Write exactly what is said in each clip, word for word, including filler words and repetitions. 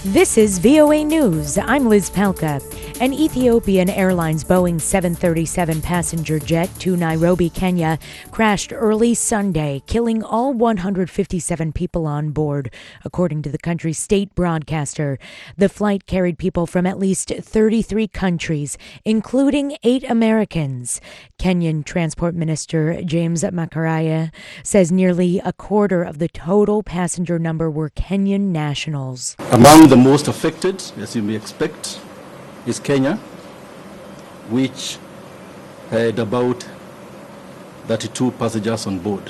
This is V O A News. I'm Liz Palka. An Ethiopian Airlines Boeing seven thirty-seven passenger jet to Nairobi, Kenya, crashed early Sunday, killing all one hundred fifty-seven people on board, according to the country's state broadcaster. The flight carried people from at least thirty-three countries, including eight Americans. Kenyan Transport Minister James Macharia says nearly a quarter of the total passenger number were Kenyan nationals. Among the most affected, as you may expect, is Kenya, which had about thirty-two passengers on board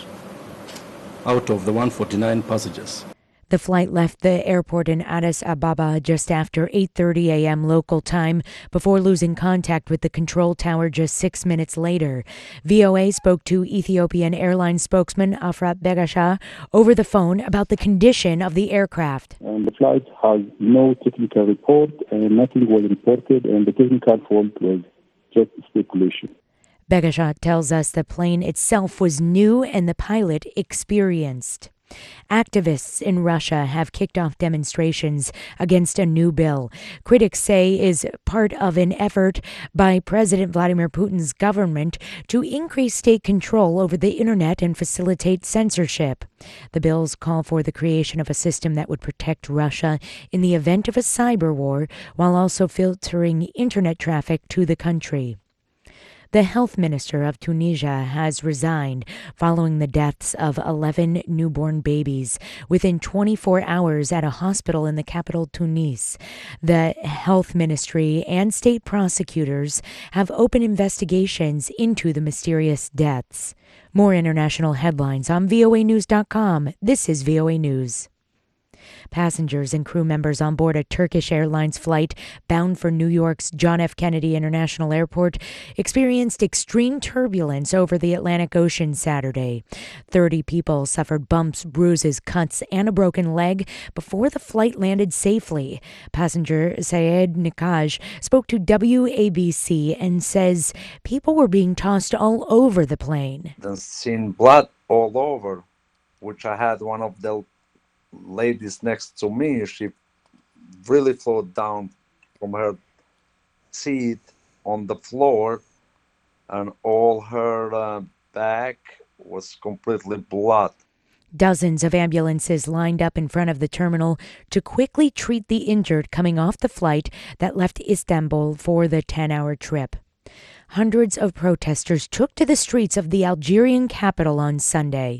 out of the one hundred forty-nine passengers. The flight left the airport in Addis Ababa just after eight thirty a.m. local time before losing contact with the control tower just six minutes later. V O A spoke to Ethiopian Airlines spokesman Afrat Begasha over the phone about the condition of the aircraft. And the flight has no technical report and nothing was reported, and the technical fault was just speculation. Begasha tells us the plane itself was new and the pilot experienced. Activists in Russia have kicked off demonstrations against a new bill critics say is part of an effort by President Vladimir Putin's government to increase state control over the internet and facilitate censorship. The bills call for the creation of a system that would protect Russia in the event of a cyber war while also filtering internet traffic to the country. The health minister of Tunisia has resigned following the deaths of eleven newborn babies within twenty-four hours at a hospital in the capital, Tunis. The health ministry and state prosecutors have opened investigations into the mysterious deaths. More international headlines on V O A news dot com. This is V O A News. Passengers and crew members on board a Turkish Airlines flight bound for New York's John F. Kennedy International Airport experienced extreme turbulence over the Atlantic Ocean Saturday. Thirty people suffered bumps, bruises, cuts, and a broken leg before the flight landed safely. Passenger Syed Nikaj spoke to W A B C and says people were being tossed all over the plane. Then seen blood all over, which I had one of the ladies next to me. She really flowed down from her seat on the floor, and all her uh, back was completely blood. Dozens of ambulances lined up in front of the terminal to quickly treat the injured coming off the flight that left Istanbul for the ten-hour trip. Hundreds of protesters took to the streets of the Algerian capital on Sunday.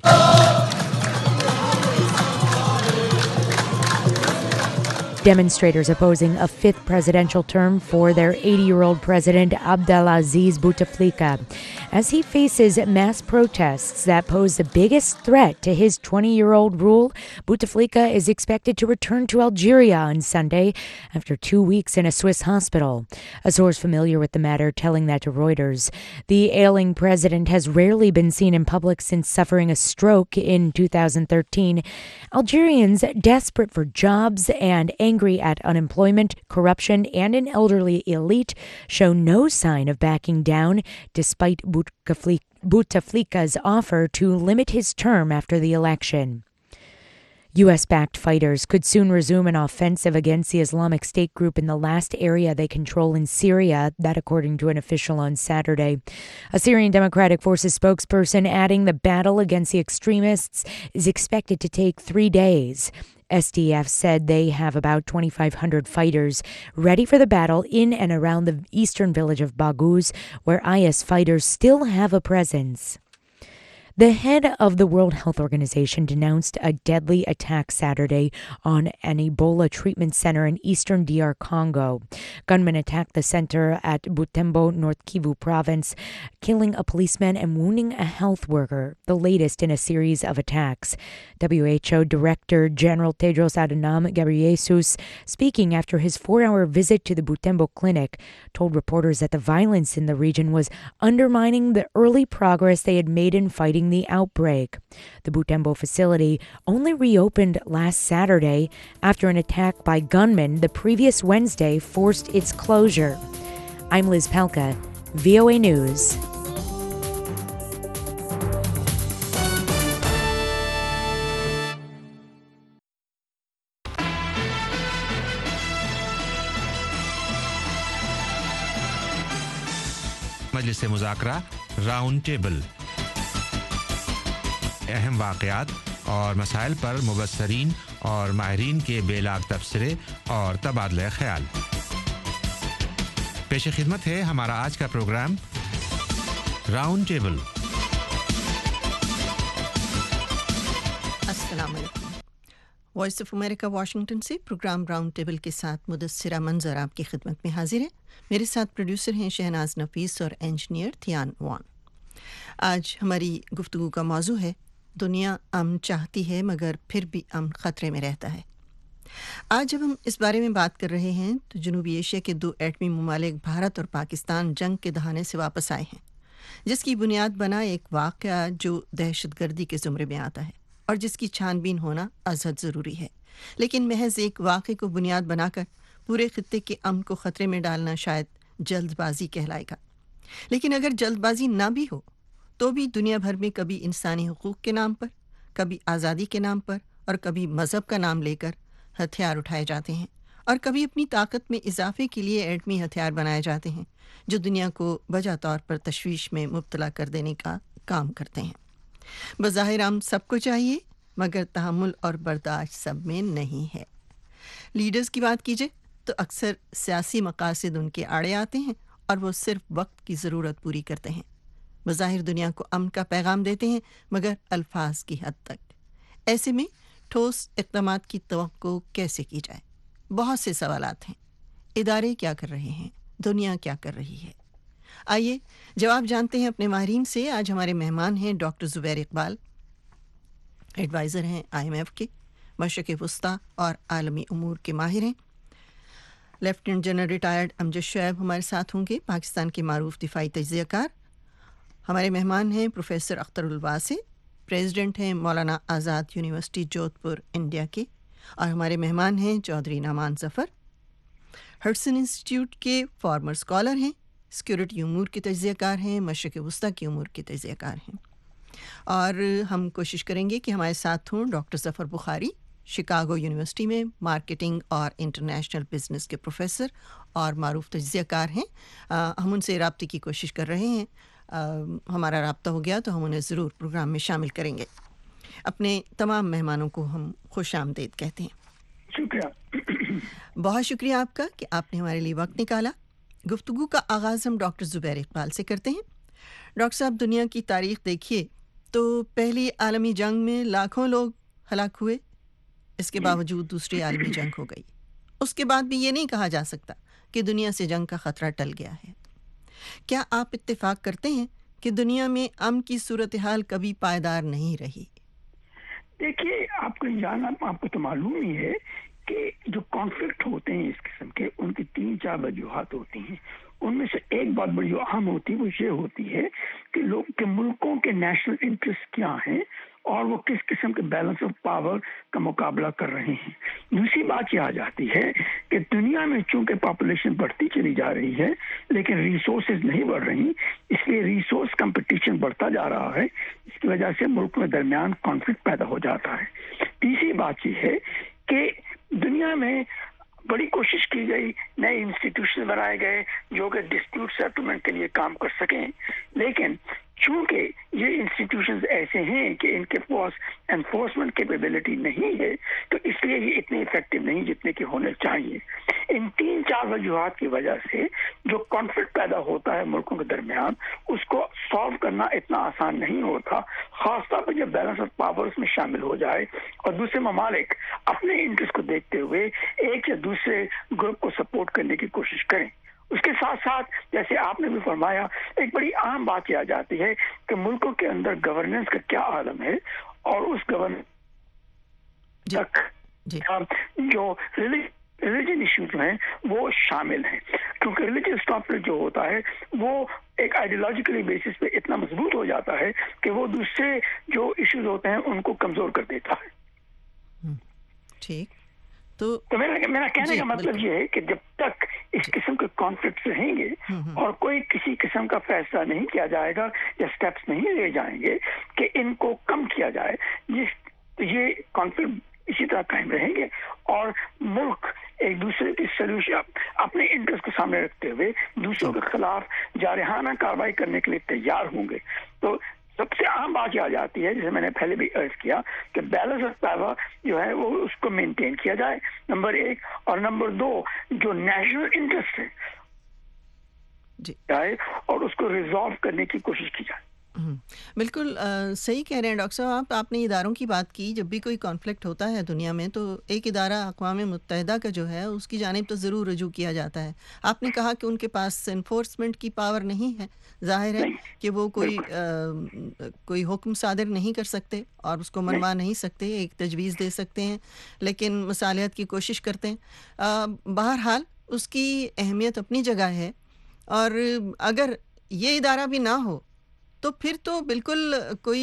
Demonstrators opposing a fifth presidential term for their eighty-year-old president Abdelaziz Bouteflika, as he faces mass protests that pose the biggest threat to his twenty-year-old rule. Bouteflika is expected to return to Algeria on Sunday after two weeks in a Swiss hospital. A source familiar with the matter telling that to Reuters. The ailing president has rarely been seen in public since suffering a stroke in two thousand thirteen. Algerians desperate for jobs and angry at unemployment, corruption, and an elderly elite show no sign of backing down despite Bouteflika's offer to limit his term after the election. U S-backed fighters could soon resume an offensive against the Islamic State group in the last area they control in Syria, that according to an official on Saturday. A Syrian Democratic Forces spokesperson adding the battle against the extremists is expected to take three days. S D F said they have about twenty-five hundred fighters ready for the battle in and around the eastern village of Baghouz, where I S fighters still have a presence. The head of the World Health Organization denounced a deadly attack Saturday on an Ebola treatment center in eastern D R Congo. Gunmen attacked the center at Butembo, North Kivu province, killing a policeman and wounding a health worker, the latest in a series of attacks. W H O Director General Tedros Adhanom Ghebreyesus, speaking after his four-hour visit to the Butembo clinic, told reporters that the violence in the region was undermining the early progress they had made in fighting the outbreak. The Butembo facility only reopened last Saturday after an attack by gunmen the previous Wednesday forced its closure. I'm Liz Palka, V O A News. मजलिस मुज़ाकरा round table, अहम वाक़यात और मसाइल पर मुबस्सरीन और माहिरीन के बेलाग तबसरे और तबादला ख्याल। पेश खिदमत है हमारा आज का प्रोग्राम राउंड टेबल। अस्सलाम वालेकुम। वॉइस ऑफ अमेरिका वाशिंगटन से प्रोग्राम राउंड टेबल के साथ मुदस्सिरा मंजर आपकी खिदमत में हाजिर है। मेरे साथ प्रोड्यूसर हैं शहनाज नफीस और इंजीनियर थियान वान। आज हमारी गुफ्तगू का मौजू है दुनिया अमन चाहती है मगर फिर भी अमन ख़तरे में रहता है। आज जब हम इस बारे में बात कर रहे हैं तो जनूबी एशिया के दो एटमी ममालिक भारत और पाकिस्तान जंग के दहाने से वापस आए हैं, जिसकी बुनियाद बना एक वाक़या जो दहशतगर्दी के ज़ुमरे में आता है और जिसकी छानबीन होना अज़हद ज़रूरी है। लेकिन महज एक वाक़े को बुनियाद बनाकर पूरे खित्ते के अमन को ख़तरे में डालना शायद जल्दबाजी कहलाएगा। लेकिन अगर जल्दबाजी ना भी हो तो भी दुनिया भर में कभी इंसानी हुकूक़ के नाम पर, कभी आज़ादी के नाम पर और कभी मज़हब का नाम लेकर हथियार उठाए जाते हैं और कभी अपनी ताकत में इजाफे के लिए एटमी हथियार बनाए जाते हैं जो दुनिया को वजह तौर पर तशवीश में मुब्तला कर देने का काम करते हैं। बज़ाहिर हम सबको चाहिए मगर तहम्मुल और बर्दाश्त सब में नहीं है। लीडर्स की बात कीजिए तो अक्सर सियासी मकासद उनके आड़े आते हैं और वो सिर्फ वक्त की ज़रूरत पूरी करते हैं। बज़ाहिर दुनिया को अमन का पैगाम देते हैं मगर अल्फाज की हद तक। ऐसे में ठोस इक़दामात की तवक्को कैसे की जाए? बहुत से सवालात हैं। इदारे क्या कर रहे हैं? दुनिया क्या कर रही है? आइए जवाब जानते हैं अपने माहिरीन से। आज हमारे मेहमान हैं डॉक्टर ज़ुबैर इकबाल, एडवाइज़र हैं आई एम एफ के, मशरक़ वस्ता और आलमी उमूर के माहिर हैं। Lieutenant general retired Amjad Shoaib हमारे साथ होंगे, पाकिस्तान के मारूफ दिफाई तज्ज़ियाकार। हमारे मेहमान हैं प्रोफेसर अख्तरुल वासी, प्रेसिडेंट हैं मौलाना आज़ाद यूनिवर्सिटी जोधपुर इंडिया के। और हमारे मेहमान हैं चौधरी नामान ज़फ़र, हडसन इंस्टीट्यूट के फॉर्मर स्कॉलर हैं, सिक्योरिटी उमूर के तज्ज़ियाकार हैं, मशरक़ वस्ता की उमूर के तज्ज़ियाकार हैं। और हम कोशिश करेंगे कि हमारे साथ हों doctor Zafar Bukhari, Chicago university में मार्केटिंग और इंटरनेशनल बिज़नेस के प्रोफेसर और मारूफ तज्ज़ियाकार हैं। आ, हम उनसे राब्ते की कोशिश कर रहे हैं। आ, हमारा राब्ता हो गया तो हम उन्हें ज़रूर प्रोग्राम में शामिल करेंगे। अपने तमाम मेहमानों को हम खुश आमदीद कहते हैं। शुक्रिया। बहुत शुक्रिया आपका कि आपने हमारे लिए वक्त निकाला। गुफ्तगू का आगाज़ हम डॉक्टर ज़ुबैर इकबाल से करते हैं। डॉक्टर साहब, दुनिया की तारीख़ देखिए तो पहली आलमी जंग में लाखों लोग हलाक हुए, इसके बावजूद दूसरी आलमी जंग हो गई। उसके बाद भी ये नहीं कहा जा सकता कि दुनिया से जंग का ख़तरा टल गया है। क्या आप इत्तेफाक करते हैं कि दुनिया में अमन की सूरत हाल कभी पायदार नहीं रही? देखिए, आपको जाना आपको तो मालूम ही है कि जो कॉन्फ्लिक्ट होते हैं इस किस्म के, उनकी तीन चार वजूहात होती हैं। उनमें से एक बात बड़ी जो अहम होती है वो ये होती है कि लोग के मुल्कों के नेशनल इंटरेस्ट क्या हैं और वो किस किस्म के बैलेंस ऑफ पावर का मुकाबला कर रहे हैं। दूसरी बात ये आ जाती है कि दुनिया में चूंकि पॉपुलेशन बढ़ती चली जा रही है लेकिन रिसोर्सेज नहीं बढ़ रही, इसलिए रिसोर्स कंपटीशन बढ़ता जा रहा है। इसकी वजह से मुल्क में दरमियान कॉन्फ्लिक्ट पैदा हो जाता है। तीसरी बात ये है कि दुनिया में बड़ी कोशिश की गई, नए इंस्टीट्यूशन बनाए गए जो कि डिस्प्यूट सेटलमेंट के लिए काम कर सकें, लेकिन चूंकि ये इंस्टीट्यूशंस ऐसे हैं कि इनके पास एनफोर्समेंट कैपेबिलिटी नहीं है तो इसलिए ये इतने इफेक्टिव नहीं जितने की होने चाहिए। इन तीन चार वजूहात की वजह से जो कॉन्फ्लिक्ट पैदा होता है मुल्कों के दरमियान, उसको सॉल्व करना इतना आसान नहीं होता, खासतौर पर जब बैलेंस ऑफ पावर्स में शामिल हो जाए और दूसरे ममालिक अपने इंटरेस्ट को देखते हुए एक या दूसरे ग्रुप को सपोर्ट करने की कोशिश करें। उसके साथ साथ जैसे आपने भी फरमाया, एक बड़ी अहम बात यह आ जाती है कि मुल्कों के अंदर गवर्नेंस का क्या आलम है और उस गवर्नेंस तक जो रिलीजन इश्यूज जो हैं वो शामिल हैं, क्योंकि रिलीजियस कॉन्फ्लिक्ट जो होता है वो एक आइडियोलॉजिकली बेसिस पे इतना मजबूत हो जाता है कि वो दूसरे जो इश्यूज होते हैं उनको कमजोर कर देता है। ठीक, तो तो मेरा मेरा कहने का मतलब ये है कि जब तक इस किस्म के कॉन्फ्लिक्ट रहेंगे और कोई किसी किस्म का फैसला नहीं किया जाएगा या स्टेप्स नहीं लिए जाएंगे कि इनको कम किया जाए, ये ये कॉन्फ्लिक्ट इसी तरह कायम रहेंगे और मुल्क एक दूसरे की سلوشن اپنے انٹرسٹ کو سامنے رکھتے ہوئے دوسروں کے خلاف جارحانہ کارروائی کرنے کے لیے تیار ہوں گے. تو سب سے عام بات یہ آ جاتی ہے جسے میں نے پہلے بھی عرض کیا کہ بیلنس آف پاور جو ہے وہ اس کو مینٹین کیا جائے نمبر ایک, اور نمبر دو جو نیشنل انٹرسٹ ہے جائے اور اس کو ریزالو کرنے کی کوشش کی جائے. بالکل صحیح کہہ رہے ہیں ڈاکٹر صاحب آپ. آپ نے اداروں کی بات کی, جب بھی کوئی کانفلکٹ ہوتا ہے دنیا میں تو ایک ادارہ اقوام متحدہ کا جو ہے اس کی جانب تو ضرور رجوع کیا جاتا ہے. آپ نے کہا کہ ان کے پاس انفورسمنٹ کی پاور نہیں ہے, ظاہر ہے کہ وہ کوئی کوئی حکم صادر نہیں کر سکتے اور اس کو منوا نہیں سکتے, ایک تجویز دے سکتے ہیں لیکن مصالحت کی کوشش کرتے ہیں. بہرحال اس کی اہمیت اپنی جگہ ہے, اور اگر یہ ادارہ بھی نہ ہو تو پھر تو بالکل کوئی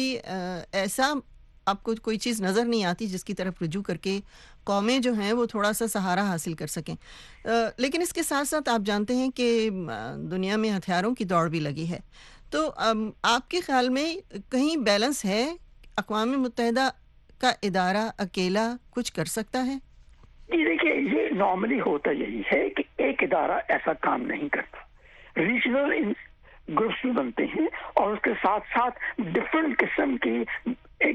ایسا آپ کو کوئی چیز نظر نہیں آتی جس کی طرف رجوع کر کے قومیں جو ہیں وہ تھوڑا سا سہارا حاصل کر سکیں. لیکن اس کے ساتھ ساتھ آپ جانتے ہیں کہ دنیا میں ہتھیاروں کی دوڑ بھی لگی ہے, تو آپ کے خیال میں کہیں بیلنس ہے؟ اقوام متحدہ کا ادارہ اکیلا کچھ کر سکتا ہے؟ جی دیکھیے, یہ نارملی ہوتا یہی ہے کہ ایک ادارہ ایسا کام نہیں کرتا. ریجنل گروپس بھی بنتے ہیں اور اس کے ساتھ ساتھ ڈفرینٹ قسم کی ایک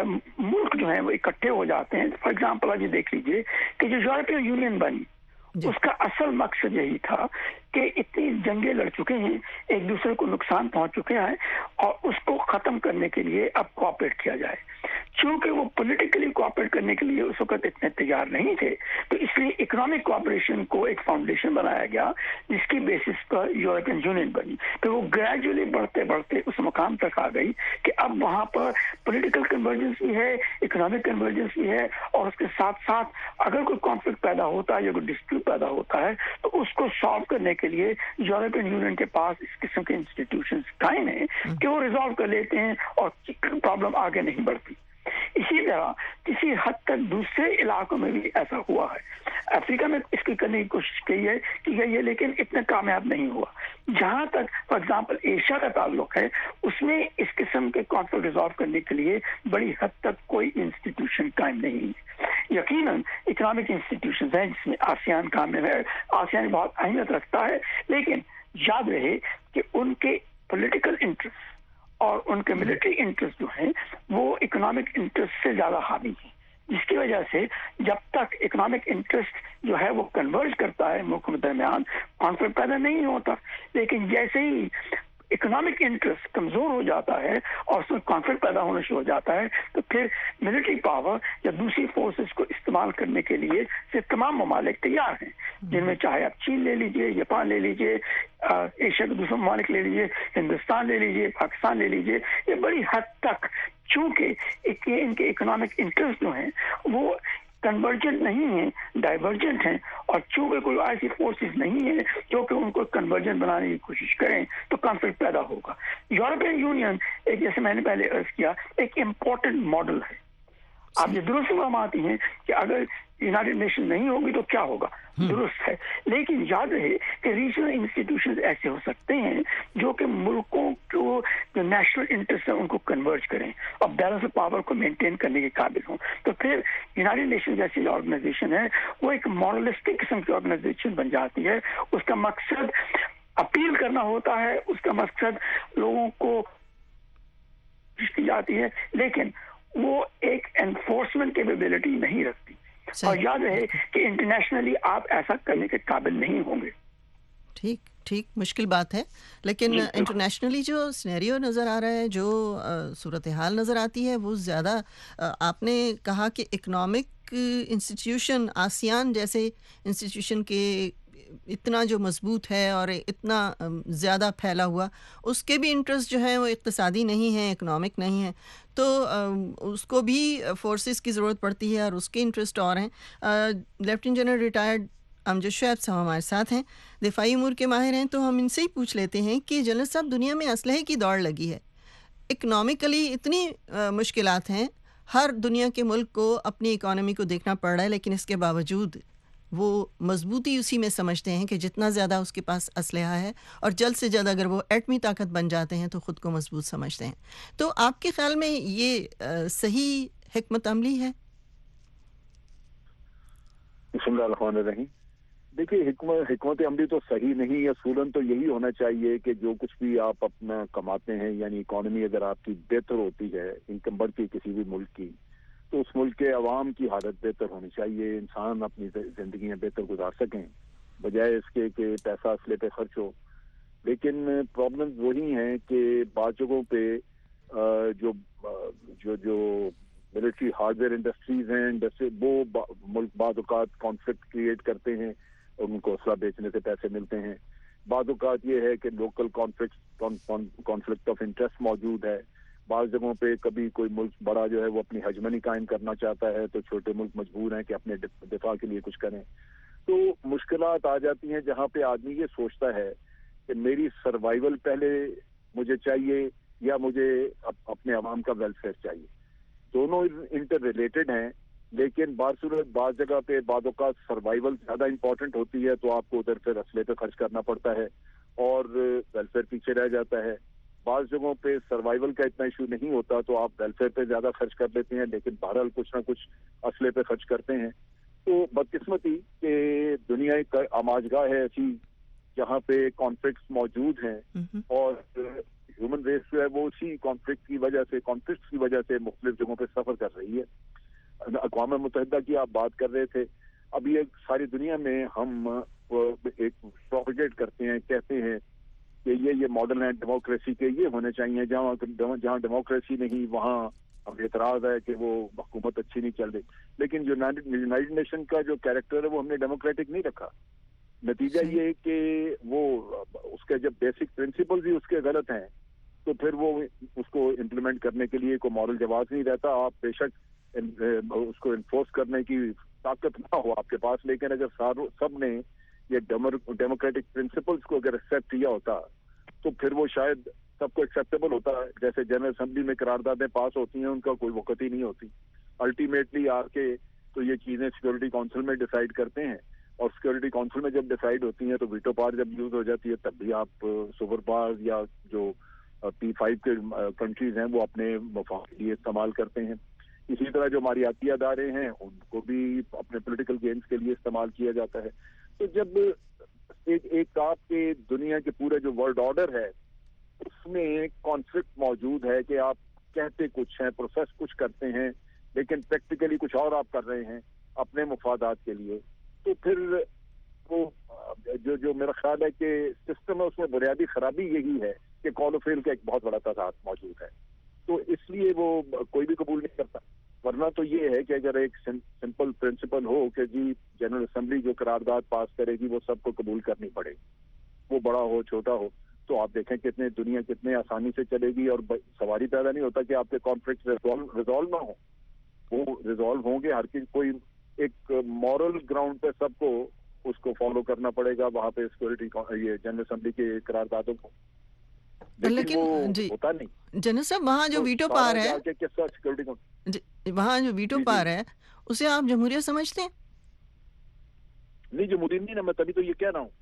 ملک جو ہیں وہ اکٹھے ہو جاتے ہیں. فار ایگزامپل آج یہ دیکھ لیجئے کہ جو یورپین یونین بنی اس کا اصل مقصد یہی تھا کہ اتنی جنگیں لڑ چکے ہیں, ایک دوسرے کو نقصان پہنچ چکے ہیں, اور اس کو ختم کرنے کے لیے اب کوآپریٹ کیا جائے. چونکہ وہ پولیٹیکلی کوآپریٹ کرنے کے لیے اس وقت اتنے تیار نہیں تھے, تو اس لیے اکنامک کوآپریشن کو ایک فاؤنڈیشن بنایا گیا جس کی بیسس پر یورپین یونین بنی. تو وہ گریجولی بڑھتے بڑھتے اس مقام تک آ گئی کہ اب وہاں پر پولیٹیکل کنورجنس بھی ہے, اکنامک کنورجنس بھی ہے, اور اس کے ساتھ ساتھ اگر کوئی کانفلکٹ پیدا ہوتا ہے یا کوئی ڈسپیوٹ پیدا ہوتا ہے تو اس کو سالو کرنے کے لیے یورپین یونین کے پاس اس قسم کے انسٹیٹیوشنز قائم ہیں کہ وہ ریزالو کر لیتے ہیں اور پرابلم آگے نہیں بڑھتی. اسی طرح کسی حد تک دوسرے علاقوں میں بھی ایسا ہوا ہے. افریقہ میں اس کی کرنے کی کوشش کی ہے کی گئی ہے لیکن اتنا کامیاب نہیں ہوا. جہاں تک فار ایگزامپل ایشیا کا تعلق ہے اس میں اس قسم کے کانفلکٹ ریزالو کرنے کے لیے بڑی حد تک کوئی انسٹیٹیوشن قائم نہیں ہے. یقیناً اکنامک انسٹیٹیوشنز ہیں جس میں آسیان کامل ہے, آسیان بہت اہمیت رکھتا ہے, لیکن یاد رہے کہ ان کے پولیٹیکل انٹرسٹ اور ان کے ملٹری انٹرسٹ جو ہیں وہ اکنامک انٹرسٹ سے زیادہ حاوی ہیں, جس کی وجہ سے جب تک اکنامک انٹرسٹ جو ہے وہ کنورج کرتا ہے ملک کے درمیان کانفلکٹ پیدا نہیں ہوتا. لیکن جیسے ہی اکنامک انٹرسٹ کمزور ہو جاتا ہے اور اس میں کانفلکٹ پیدا ہونا شروع ہو جاتا ہے تو پھر ملٹری پاور یا دوسری فورسز کو استعمال کرنے کے لیے سے تمام ممالک تیار ہیں, جن میں چاہے آپ چین لے لیجئے, جاپان لے لیجئے, ایشیا کے دوسرے ممالک لے لیجئے, ہندوستان لے لیجئے, پاکستان لے لیجئے. یہ بڑی حد تک چونکہ ان کے اکنامک انٹرسٹ جو ہیں وہ کنورجنٹ نہیں ہیں, ڈائیورجنٹ ہیں, اور چونکہ کوئی ایسی فورسز نہیں ہیں جو کہ ان کو کنورجنٹ بنانے کی کوشش کریں تو کانفلکٹ پیدا ہوگا. یورپین یونین ایک, جیسے میں نے پہلے عرض کیا, ایک امپورٹنٹ ماڈل ہے. آپ یہ درست فرماتی ہیں کہ اگر یونائٹڈ نیشن نہیں ہوگی تو کیا ہوگا, درست ہے, لیکن یاد رہے کہ ریجنل انسٹیٹیوشنز ایسے ہو سکتے ہیں جو کہ ملکوں کو جو نیشنل انٹرسٹ ہے ان کو کنورج کریں اور بیلنس آف پاور کو مینٹین کرنے کے قابل ہوں. تو پھر یونائٹڈ نیشن جیسی آرگنائزیشن ہے وہ ایک ماڈلسٹک قسم کی آرگنائزیشن بن جاتی ہے. اس کا مقصد اپیل کرنا ہوتا ہے, اس کا مقصد لوگوں کو کی جاتی ہے, لیکن وہ ایک انفورسمنٹ کیپیبلٹی نہیں رکھتی. اور یاد رہے کہ انٹرنیشنلی آپ ایسا کرنے کے قابل نہیں ہوں گے. ٹھیک ٹھیک مشکل بات ہے, لیکن انٹرنیشنلی جو سینیریو نظر آ رہا ہے, جو صورتحال نظر آتی ہے وہ زیادہ, آپ نے کہا کہ اکنامک انسٹیٹیوشن آسیان جیسے انسٹیٹیوشن کے اتنا جو مضبوط ہے اور اتنا زیادہ پھیلا ہوا, اس کے بھی انٹرسٹ جو ہیں وہ اقتصادی نہیں ہیں, اکنامک نہیں ہیں, تو اس کو بھی فورسز کی ضرورت پڑتی ہے اور اس کے انٹرسٹ اور ہیں. Lieutenant general retired Amjad Shoaib صاحب ہمارے ساتھ ہیں, دفاعی امور کے ماہر ہیں, تو ہم ان سے ہی پوچھ لیتے ہیں کہ جنرل صاحب دنیا میں اسلحے کی دوڑ لگی ہے, اکنامکلی اتنی مشکلات ہیں, ہر دنیا کے ملک کو اپنی اکانومی کو دیکھنا پڑ رہا ہے, لیکن اس کے باوجود وہ مضبوطی اسی میں سمجھتے ہیں کہ جتنا زیادہ اس کے پاس اسلحہ ہے اور جلد سے جلد اگر وہ ایٹمی طاقت بن جاتے ہیں تو خود کو مضبوط سمجھتے ہیں. تو آپ کے خیال میں یہ صحیح حکمت عملی ہے؟ بسم اللہ الرحمن الرحیم. دیکھیے حکمت حکمت عملی تو صحیح نہیں، اصولاً تو یہی ہونا چاہیے کہ جو کچھ بھی آپ اپنا کماتے ہیں، یعنی اکانومی اگر آپ کی بہتر ہوتی ہے، انکم بڑھتی ہے کسی بھی ملک کی، تو اس ملک کے عوام کی حالت بہتر ہونی چاہیے، انسان اپنی زندگیاں بہتر گزار سکیں بجائے اس کے کہ پیسہ اسلحے پہ خرچ ہو. لیکن پرابلمز وہی ہیں کہ بعض جگہوں پہ جو جو جو ملٹری ہارڈ ویئر انڈسٹریز ہیں، انڈسٹری وہ ملک بعض اوقات کانفلکٹ کریٹ کرتے ہیں اور ان کو اسلحہ بیچنے سے پیسے ملتے ہیں. بعض اوقات یہ ہے کہ local conflict conflict of interest موجود ہے. بعض جگہوں پہ کبھی کوئی ملک بڑا جو ہے وہ اپنی ہیجمنی قائم کرنا چاہتا ہے تو چھوٹے ملک مجبور ہیں کہ اپنے دفاع کے لیے کچھ کریں. تو مشکلات آ جاتی ہیں جہاں پہ آدمی یہ سوچتا ہے کہ میری سروائیول پہلے مجھے چاہیے یا مجھے اپنے عوام کا ویلفیئر چاہیے. دونوں انٹر ریلیٹڈ ہیں، لیکن بعض صورت بعض جگہ پہ بعض اوقات سروائیول زیادہ امپورٹنٹ ہوتی ہے تو آپ کو ادھر پھر اسلحے پہ خرچ کرنا پڑتا ہے اور ویلفیئر پیچھے رہ جاتا ہے. بعض جگہوں پہ سروائیول کا اتنا ایشو نہیں ہوتا تو آپ ویلفیئر پہ زیادہ خرچ کر لیتے ہیں، لیکن بہرحال کچھ نہ کچھ اسلحے پہ خرچ کرتے ہیں. تو بدقسمتی کہ دنیا ایک آماجگاہ ہے ایسی جہاں پہ کانفلکٹس موجود ہیں اور ہیومن ریس جو ہے وہ اسی کانفلکٹ کی وجہ سے کانفلکٹس کی وجہ سے مختلف جگہوں پہ سفر کر رہی ہے. اقوام متحدہ کی آپ بات کر رہے تھے، ابھی ایک ساری دنیا میں ہم ایک پروپیگیٹ کرتے ہیں، کہتے ہیں کہ یہ یہ ماڈل ہیں ڈیموکریسی کے، یہ ہونے چاہیے. جہاں جہاں ڈیموکریسی نہیں وہاں اب اعتراض ہے کہ وہ حکومت اچھی نہیں چل رہی. لیکن یونائیٹڈ نیشن کا جو کیریکٹر ہے وہ ہم نے ڈیموکریٹک نہیں رکھا. نتیجہ یہ کہ وہ اس کے جب بیسک پرنسپلز ہی اس کے غلط ہیں تو پھر وہ اس کو امپلیمنٹ کرنے کے لیے کوئی مورل جواز نہیں رہتا. آپ بے شک اس کو انفورس کرنے کی طاقت نہ ہو آپ کے پاس، لیکن اگر سب نے یہ ڈیموکریٹک پرنسپلز کو اگر ایکسیپٹ کیا ہوتا تو پھر وہ شاید سب کو ایکسیپٹیبل ہوتا. جیسے جنرل اسمبلی میں قراردادیں پاس ہوتی ہیں ان کا کوئی وقت ہی نہیں ہوتی. الٹیمیٹلی آ کے تو یہ چیزیں سیکورٹی کونسل میں ڈیسائیڈ کرتے ہیں اور سیکورٹی کونسل میں جب ڈیسائیڈ ہوتی ہیں تو ویٹو پاور جب یوز ہو جاتی ہے تب بھی آپ سپر پاور یا جو پی فائیو کے کنٹریز ہیں وہ اپنے مفاد کے لیے استعمال کرتے ہیں. اسی طرح جو مالیاتی ادارے ہیں ان کو بھی اپنے پولیٹیکل گینز کے لیے استعمال کیا جاتا ہے. تو جب ایک ایک آپ کے دنیا کے پورے جو ورلڈ آرڈر ہے اس میں کانفلکٹ موجود ہے کہ آپ کہتے کچھ ہیں، پروسیس کچھ کرتے ہیں، لیکن پریکٹیکلی کچھ اور آپ کر رہے ہیں اپنے مفادات کے لیے، تو پھر وہ جو جو میرا خیال ہے کہ سسٹم ہے اس میں بنیادی خرابی یہی ہے کہ کال و فیل کا ایک بہت بڑا تعداد موجود ہے. تو اس لیے وہ کوئی بھی قبول نہیں کرتا. ورنہ تو یہ ہے کہ اگر ایک سمپل پرنسپل ہو کہ جی جنرل اسمبلی جو قرارداد پاس کرے گی وہ سب کو قبول کرنی پڑے گی، وہ بڑا ہو چھوٹا ہو، تو آپ دیکھیں کتنے دنیا کتنے آسانی سے چلے گی اور سواری پیدا نہیں ہوتا کہ آپ کے کانفلکٹ ریزالو نہ ہوں. وہ ریزالو ہوں گے، ہر کسی کوئی ایک مورل گراؤنڈ پہ سب کو اس کو فالو کرنا پڑے گا وہاں پہ سیکورٹی یہ جنرل اسمبلی کے قراردادوں کو. لیکن جی ہوتا نہیں جنرل صاحب وہاں جو ویٹو پاور ہے وہاں جو ویٹو پاور ہے اسے آپ جمہوریت سمجھتے ہیں؟ نہیں جمہوریت نہیں نا، میں تبھی تو یہ کہہ رہا ہوں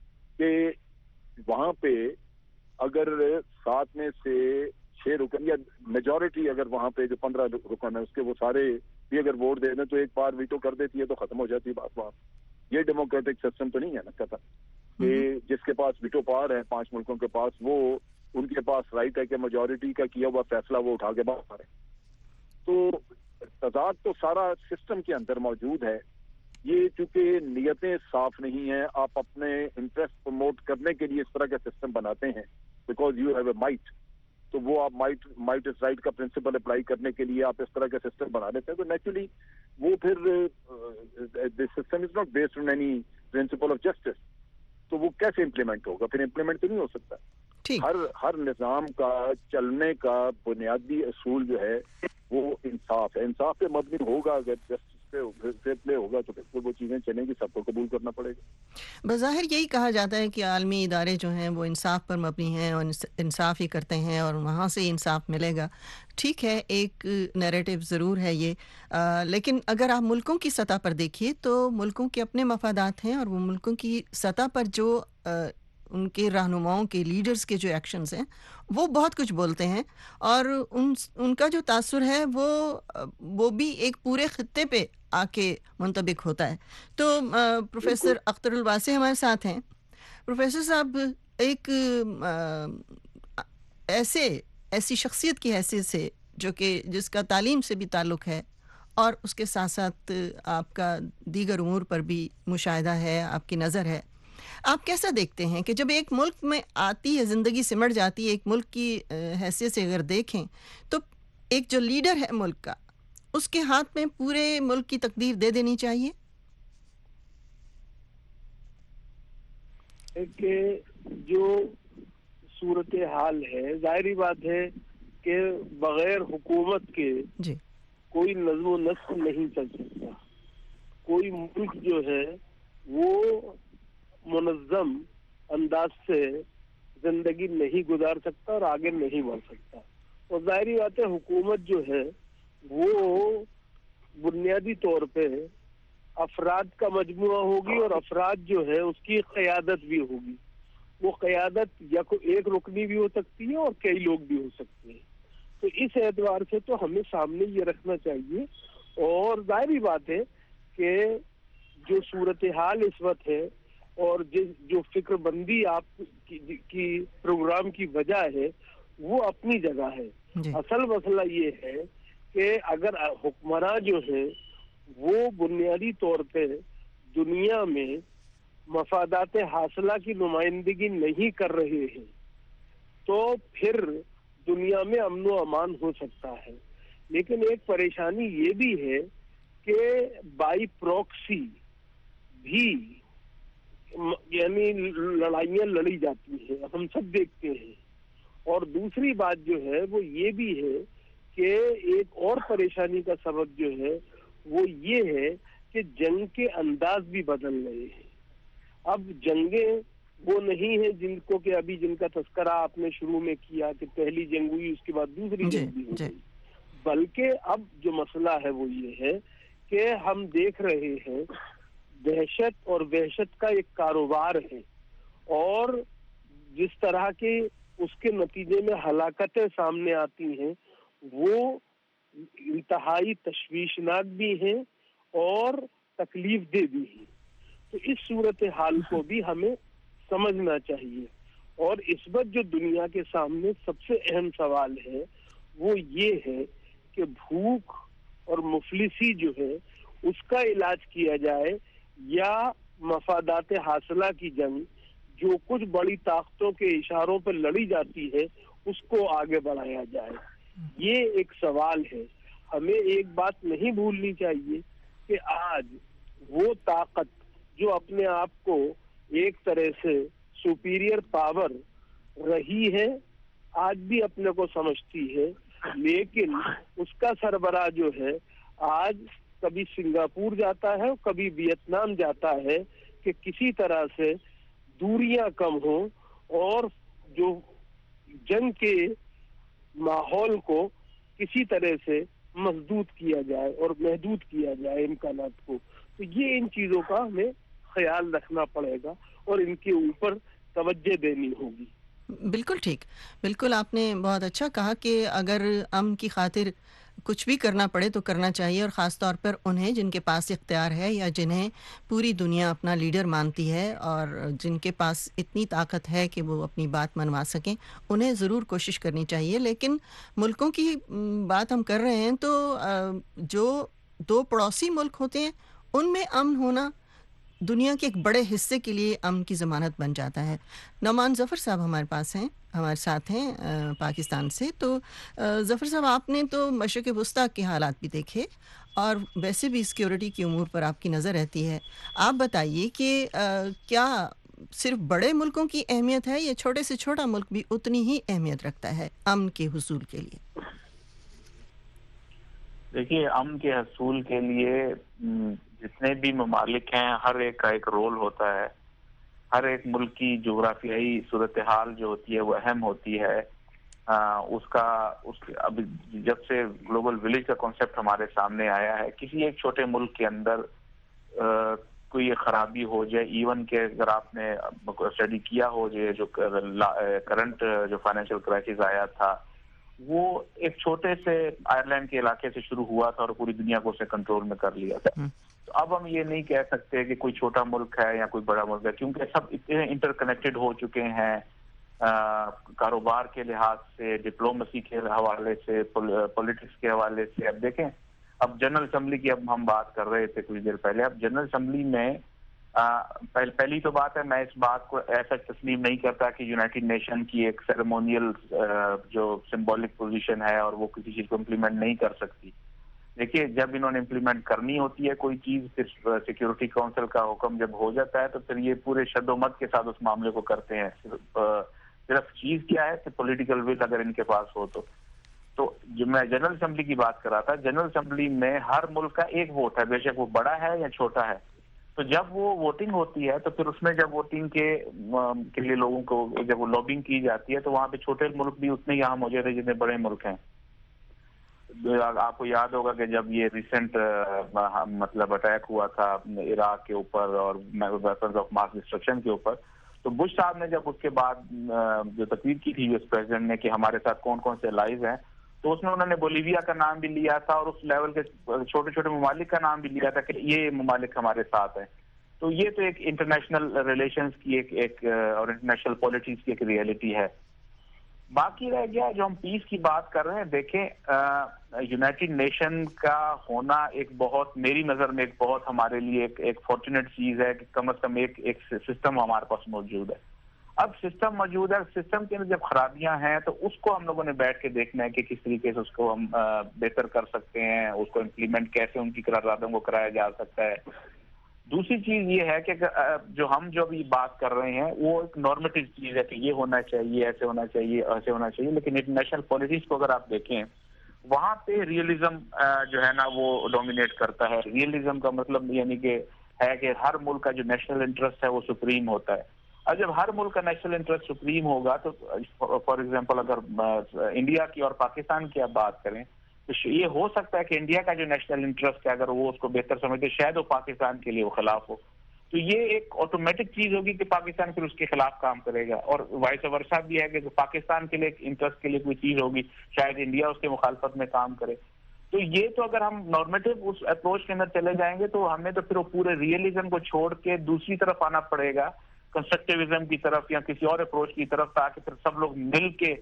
کہ وہاں پہ اگر سات میں سے چھ رکن یا میجورٹی اگر وہاں پہ جو پندرہ رکن ہے اس کے وہ سارے بھی اگر ووٹ دے دیں تو ایک بار ویٹو کر دیتی ہے تو ختم ہو جاتی ہے بات. وہاں یہ ڈیموکریٹک سسٹم تو نہیں ہے نا کہتا کہ جس کے پاس ویٹو پاور ہے پانچ ملکوں کے پاس وہ ان کے پاس رائٹ ہے کہ میجورٹی کا کیا ہوا فیصلہ وہ اٹھا کے باہر مارے. تو تضاد تو سارا سسٹم کے اندر موجود ہے. یہ چونکہ نیتیں صاف نہیں ہیں، آپ اپنے انٹرسٹ پروموٹ کرنے کے لیے اس طرح کا سسٹم بناتے ہیں because you have a might, تو وہ آپ مائٹ مائٹ از رائٹ کا پرنسپل اپلائی کرنے کے لیے آپ اس طرح کا سسٹم بنا دیتے ہیں. تو نیچرلی وہ پھر this system is not based on any principle of justice, تو وہ کیسے امپلیمنٹ ہوگا؟ پھر امپلیمنٹ تو نہیں ہو سکتا. ہر ہر نظام کا چلنے کا بنیادی اصول جو ہے وہ انصاف ہے. انصاف پہ مبنی ہوگا، اگر جسٹس پہ فیئر پلے ہوگا تو پھر وہ چیزیں چلیں گی، سب کو قبول کرنا پڑے گا. بظاہر یہی کہا جاتا ہے کہ عالمی ادارے جو ہیں وہ انصاف پر مبنی ہیں اور انصاف ہی کرتے ہیں اور وہاں سے انصاف ملے گا. ٹھیک ہے، ایک نیریٹو ضرور ہے یہ، آ, لیکن اگر آپ ملکوں کی سطح پر دیکھیے تو ملکوں کے اپنے مفادات ہیں اور وہ ملکوں کی سطح پر جو آ, ان کے رہنماؤں کے لیڈرز کے جو ایکشنز ہیں وہ بہت کچھ بولتے ہیں اور ان ان کا جو تاثر ہے وہ وہ بھی ایک پورے خطے پہ आके मुंतबिक होता है। तो प्रोफेसर अख्तरुल वासी हमारे साथ हैं। प्रोफेसर साहब, एक आ, ऐसे ऐसी शख्सियत की हैसियत से जो कि जिसका तालीम से भी ताल्लुक़ है और उसके साथ साथ आपका दीगर उमूर पर भी मुशाहिदा है, आपकी नज़र है, आप कैसा देखते हैं कि जब एक मुल्क में आती है, ज़िंदगी सिमट जाती है, एक मुल्क की हैसियत से अगर देखें तो एक जो लीडर है मुल्क का, उसके हाथ में पूरे मुल्क की तकदीर दे देनी चाहिए? कि जो सूरत हाल है, जाहिर बात है कि बगैर हुकूमत के जी कोई नज़्म नस्क नहीं चल सकता। कोई मुल्क जो है वो मुनज़्ज़म अंदाज से जिंदगी नहीं गुजार सकता और आगे नहीं बढ़ सकता। और जाहिर बात है हुकूमत जो है वो बुनियादी तौर पे अफराद का मजमुआ होगी और अफराद जो है उसकी क़यादत भी होगी। वो क़यादत या कोई एक रुकनी भी हो सकती है और कई लोग भी हो सकते हैं। तो इस एतबार से तो हमें सामने ये रखना चाहिए। और जाहिर बात है कि जो सूरत हाल इस वक्त है और जिस जो फिक्रबंदी आप की, की प्रोग्राम की वजह है वो अपनी जगह है। असल मसला ये है कि अगर हुक्मरान जो है वो बुनियादी तौर पे दुनिया में मफादात हासिला की नुमाइंदगी नहीं कर रहे हैं तो फिर दुनिया में अमन व अमान हो सकता है। लेकिन एक परेशानी ये भी है कि बाई प्रॉक्सी भी यानी लड़ाइयाँ लड़ी जाती हैं, हम सब देखते हैं। और दूसरी बात जो है वो ये भी है कि एक और परेशानी का सबब जो है वो ये है कि जंग के अंदाज भी बदल रहे हैं। अब जंगें वो नहीं है जिनको कि अभी जिनका तस्करा आपने शुरू में किया कि पहली जंग हुई उसके बाद दूसरी जंग भी हो गई, बल्कि अब जो मसला है वो ये है कि हम देख रहे हैं दहशत और वहशत का एक कारोबार है और जिस तरह के उसके नतीजे में हलाकतें सामने आती हैं वो इंतहाई तशवीशनाक भी हैं और तकलीफ दे भी हैं। तो इस सूरत हाल को भी हमें समझना चाहिए। और इस वक्त जो दुनिया के सामने सबसे अहम सवाल है वो ये है कि भूख और मुफलिसी जो है उसका इलाज किया जाए या मफादात हासिला की जंग जो कुछ बड़ी ताकतों के इशारों पर लड़ी जाती है उसको आगे बढ़ाया जाए। ये एक सवाल है। हमें एक बात नहीं भूलनी चाहिए कि आज वो ताकत जो अपने आप को एक तरह से सुपीरियर पावर रही है आज भी अपने को समझती है, लेकिन उसका सरबराह जो है आज कभी सिंगापुर जाता है कभी वियतनाम जाता है कि किसी तरह से दूरियां कम हो और जो जंग के माहौल को किसी तरह से मजदूद किया जाए और महदूद किया जाए इम्कानात को। तो ये इन चीजों का हमें ख्याल रखना पड़ेगा और इनके ऊपर तवज्जो देनी होगी। बिल्कुल ठीक, बिल्कुल आपने बहुत अच्छा कहा कि अगर अमन की खातिर कुछ भी करना पड़े तो करना चाहिए और ख़ास तौर पर उन्हें जिनके पास इख्तियार है या जिन्हें पूरी दुनिया अपना लीडर मानती है और जिनके पास इतनी ताकत है कि वो अपनी बात मनवा सकें उन्हें ज़रूर कोशिश करनी चाहिए। लेकिन मुल्कों की बात हम कर रहे हैं तो जो दो पड़ोसी मुल्क होते हैं उनमें अमन होना दुनिया के एक बड़े हिस्से के लिए अमन की ज़मानत बन जाता है। नौमान ज़फ़र साहब हमारे पास हैं, हमारे साथ हैं पाकिस्तान से। तो ज़फ़र साहब, आपने तो मशरिक़ वस्ता के हालात भी देखे और वैसे भी सिक्योरिटी की उमूर पर आपकी नज़र रहती है। आप बताइए कि क्या सिर्फ बड़े मुल्कों की अहमियत है या छोटे से छोटा मुल्क भी उतनी ही अहमियत रखता है अमन के हुसूल के लिए? देखिए, अमन के हसूल के लिए जितने भी ममालिक हैं हर एक का एक रोल होता है। हर एक मुल्क की जोग्राफियाई सूरत हाल जो होती है वो अहम होती है। आ, उसका उसके अब जब से ग्लोबल विलेज का कॉन्सेप्ट हमारे सामने आया है, किसी एक छोटे मुल्क के अंदर आ, कोई खराबी हो जाए, इवन के अगर आपने स्टडी किया हो जाए जो करंट जो फाइनेंशियल क्राइसिस आया था وہ ایک چھوٹے سے آئرلینڈ کے علاقے سے شروع ہوا تھا اور پوری دنیا کو اسے کنٹرول میں کر لیا تھا. تو اب ہم یہ نہیں کہہ سکتے کہ کوئی چھوٹا ملک ہے یا کوئی بڑا ملک ہے, کیونکہ سب اتنے انٹر کنیکٹڈ ہو چکے ہیں کاروبار کے لحاظ سے, ڈپلومسی کے حوالے سے, پولیٹکس کے حوالے سے. اب دیکھیں, اب جنرل اسمبلی کی اب ہم بات کر رہے تھے کچھ دیر پہلے. اب جنرل اسمبلی میں پہلی تو بات ہے, میں اس بات کو ایسا تسلیم نہیں کرتا کہ یونائٹڈ نیشن کی ایک سیریمونیل جو سمبولک پوزیشن ہے اور وہ کسی چیز کو امپلیمنٹ نہیں کر سکتی. دیکھیے, جب انہوں نے امپلیمنٹ کرنی ہوتی ہے کوئی چیز, پھر سیکیورٹی کونسل کا حکم جب ہو جاتا ہے تو پھر یہ پورے شد و مت کے ساتھ اس معاملے کو کرتے ہیں. صرف چیز کیا ہے کہ پولیٹیکل ول اگر ان کے پاس ہو تو. تو جو میں جنرل اسمبلی کی بات کر رہا تھا, جنرل اسمبلی میں ہر ملک کا ایک ووٹ ہے, بے شک وہ بڑا ہے یا چھوٹا ہے. تو جب وہ ووٹنگ ہوتی ہے تو پھر اس میں جب ووٹنگ کے کے لیے لوگوں کو جب وہ لابنگ کی جاتی ہے تو وہاں پہ چھوٹے ملک بھی اتنے ہی اہم ہو جاتے ہیں جتنے بڑے ملک ہیں. آپ کو یاد ہوگا کہ جب یہ ریسنٹ مطلب اٹیک ہوا تھا عراق کے اوپر اور ویپنز آف ماس ڈسٹرکشن کے اوپر, تو بش صاحب نے جب اس کے بعد جو تقریر کی تھی یو ایس پریزیڈنٹ نے کہ ہمارے ساتھ کون کون سے الائز ہیں, تو اس میں انہوں نے بولیویا کا نام بھی لیا تھا اور اس لیول کے چھوٹے چھوٹے ممالک کا نام بھی لیا تھا کہ یہ ممالک ہمارے ساتھ ہیں. تو یہ تو ایک انٹرنیشنل ریلیشنز کی ایک ایک اور انٹرنیشنل پالیٹکس کی ایک ریئلٹی ہے. باقی رہ گیا جو ہم پیس کی بات کر رہے ہیں, دیکھیں یونائٹڈ نیشن کا ہونا ایک بہت, میری نظر میں ایک بہت ہمارے لیے ایک ایک فارچونیٹ چیز ہے کہ کم از کم ایک ایک سسٹم ہمارے پاس موجود ہے. اب سسٹم موجود ہے, سسٹم کے اندر جب خرابیاں ہیں تو اس کو ہم لوگوں نے بیٹھ کے دیکھنا ہے کہ کس طریقے سے اس کو ہم بہتر کر سکتے ہیں, اس کو امپلیمنٹ کیسے ان کی قراردادوں کو کرایا جا سکتا ہے. دوسری چیز یہ ہے کہ جو ہم جو ابھی بات کر رہے ہیں وہ ایک نارمیٹو چیز ہے کہ یہ ہونا چاہیے, ایسے ہونا چاہیے, ایسے ہونا چاہیے. لیکن انٹرنیشنل پالیٹکس کو اگر آپ دیکھیں, وہاں پہ ریئلزم جو ہے نا وہ ڈومینیٹ کرتا ہے. ریئلزم کا مطلب یعنی کہ ہے کہ ہر ملک کا جو نیشنل انٹرسٹ ہے وہ سپریم ہوتا ہے. اور جب ہر ملک کا نیشنل انٹرسٹ سپریم ہوگا تو فار ایگزامپل اگر انڈیا کی اور پاکستان کی آپ بات کریں تو یہ ہو سکتا ہے کہ انڈیا کا جو نیشنل انٹرسٹ ہے اگر وہ اس کو بہتر سمجھتے شاید وہ پاکستان کے لیے وہ خلاف ہو. تو یہ ایک آٹومیٹک چیز ہوگی کہ پاکستان پھر اس کے خلاف کام کرے گا, اور وائس ورثہ بھی ہے کہ پاکستان کے لیے انٹرسٹ کے لیے کوئی چیز ہوگی شاید انڈیا اس کے مخالفت میں کام کرے. تو یہ تو اگر ہم نارمیٹو اس اپروچ کے اندر چلے جائیں گے تو ہمیں تو پھر وہ پورے ریئلزم کو چھوڑ کے دوسری طرف آنا پڑے گا, کنسٹرکٹیوزم کی طرف یا کسی اور اپروچ کی طرف, تاکہ پھر سب لوگ مل کے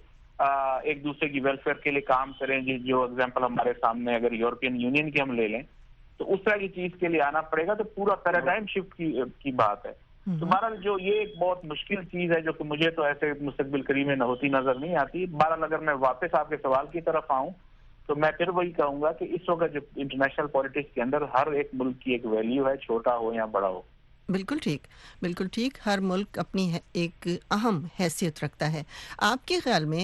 ایک دوسرے کی ویلفیئر کے لیے کام کریں. جو ایگزامپل ہمارے سامنے اگر یورپین یونین کی ہم لے لیں تو اس طرح کی چیز کے لیے آنا پڑے گا. تو پورا پیراڈائم شفٹ کی کی بات ہے. تمہارا جو یہ ایک بہت مشکل چیز ہے جو کہ مجھے تو ایسے مستقبل قریب میں ہوتی نظر نہیں آتی. بہرحال اگر میں واپس آپ کے سوال کی طرف آؤں تو میں پھر وہی کہوں گا کہ اس وقت جو انٹرنیشنل پالیٹکس کے اندر ہر ایک ملک کی ایک ویلیو ہے, چھوٹا ہو یا بڑا ہو. بالکل ٹھیک, بالکل ٹھیک. ہر ملک اپنی ایک اہم حیثیت رکھتا ہے. آپ کے خیال میں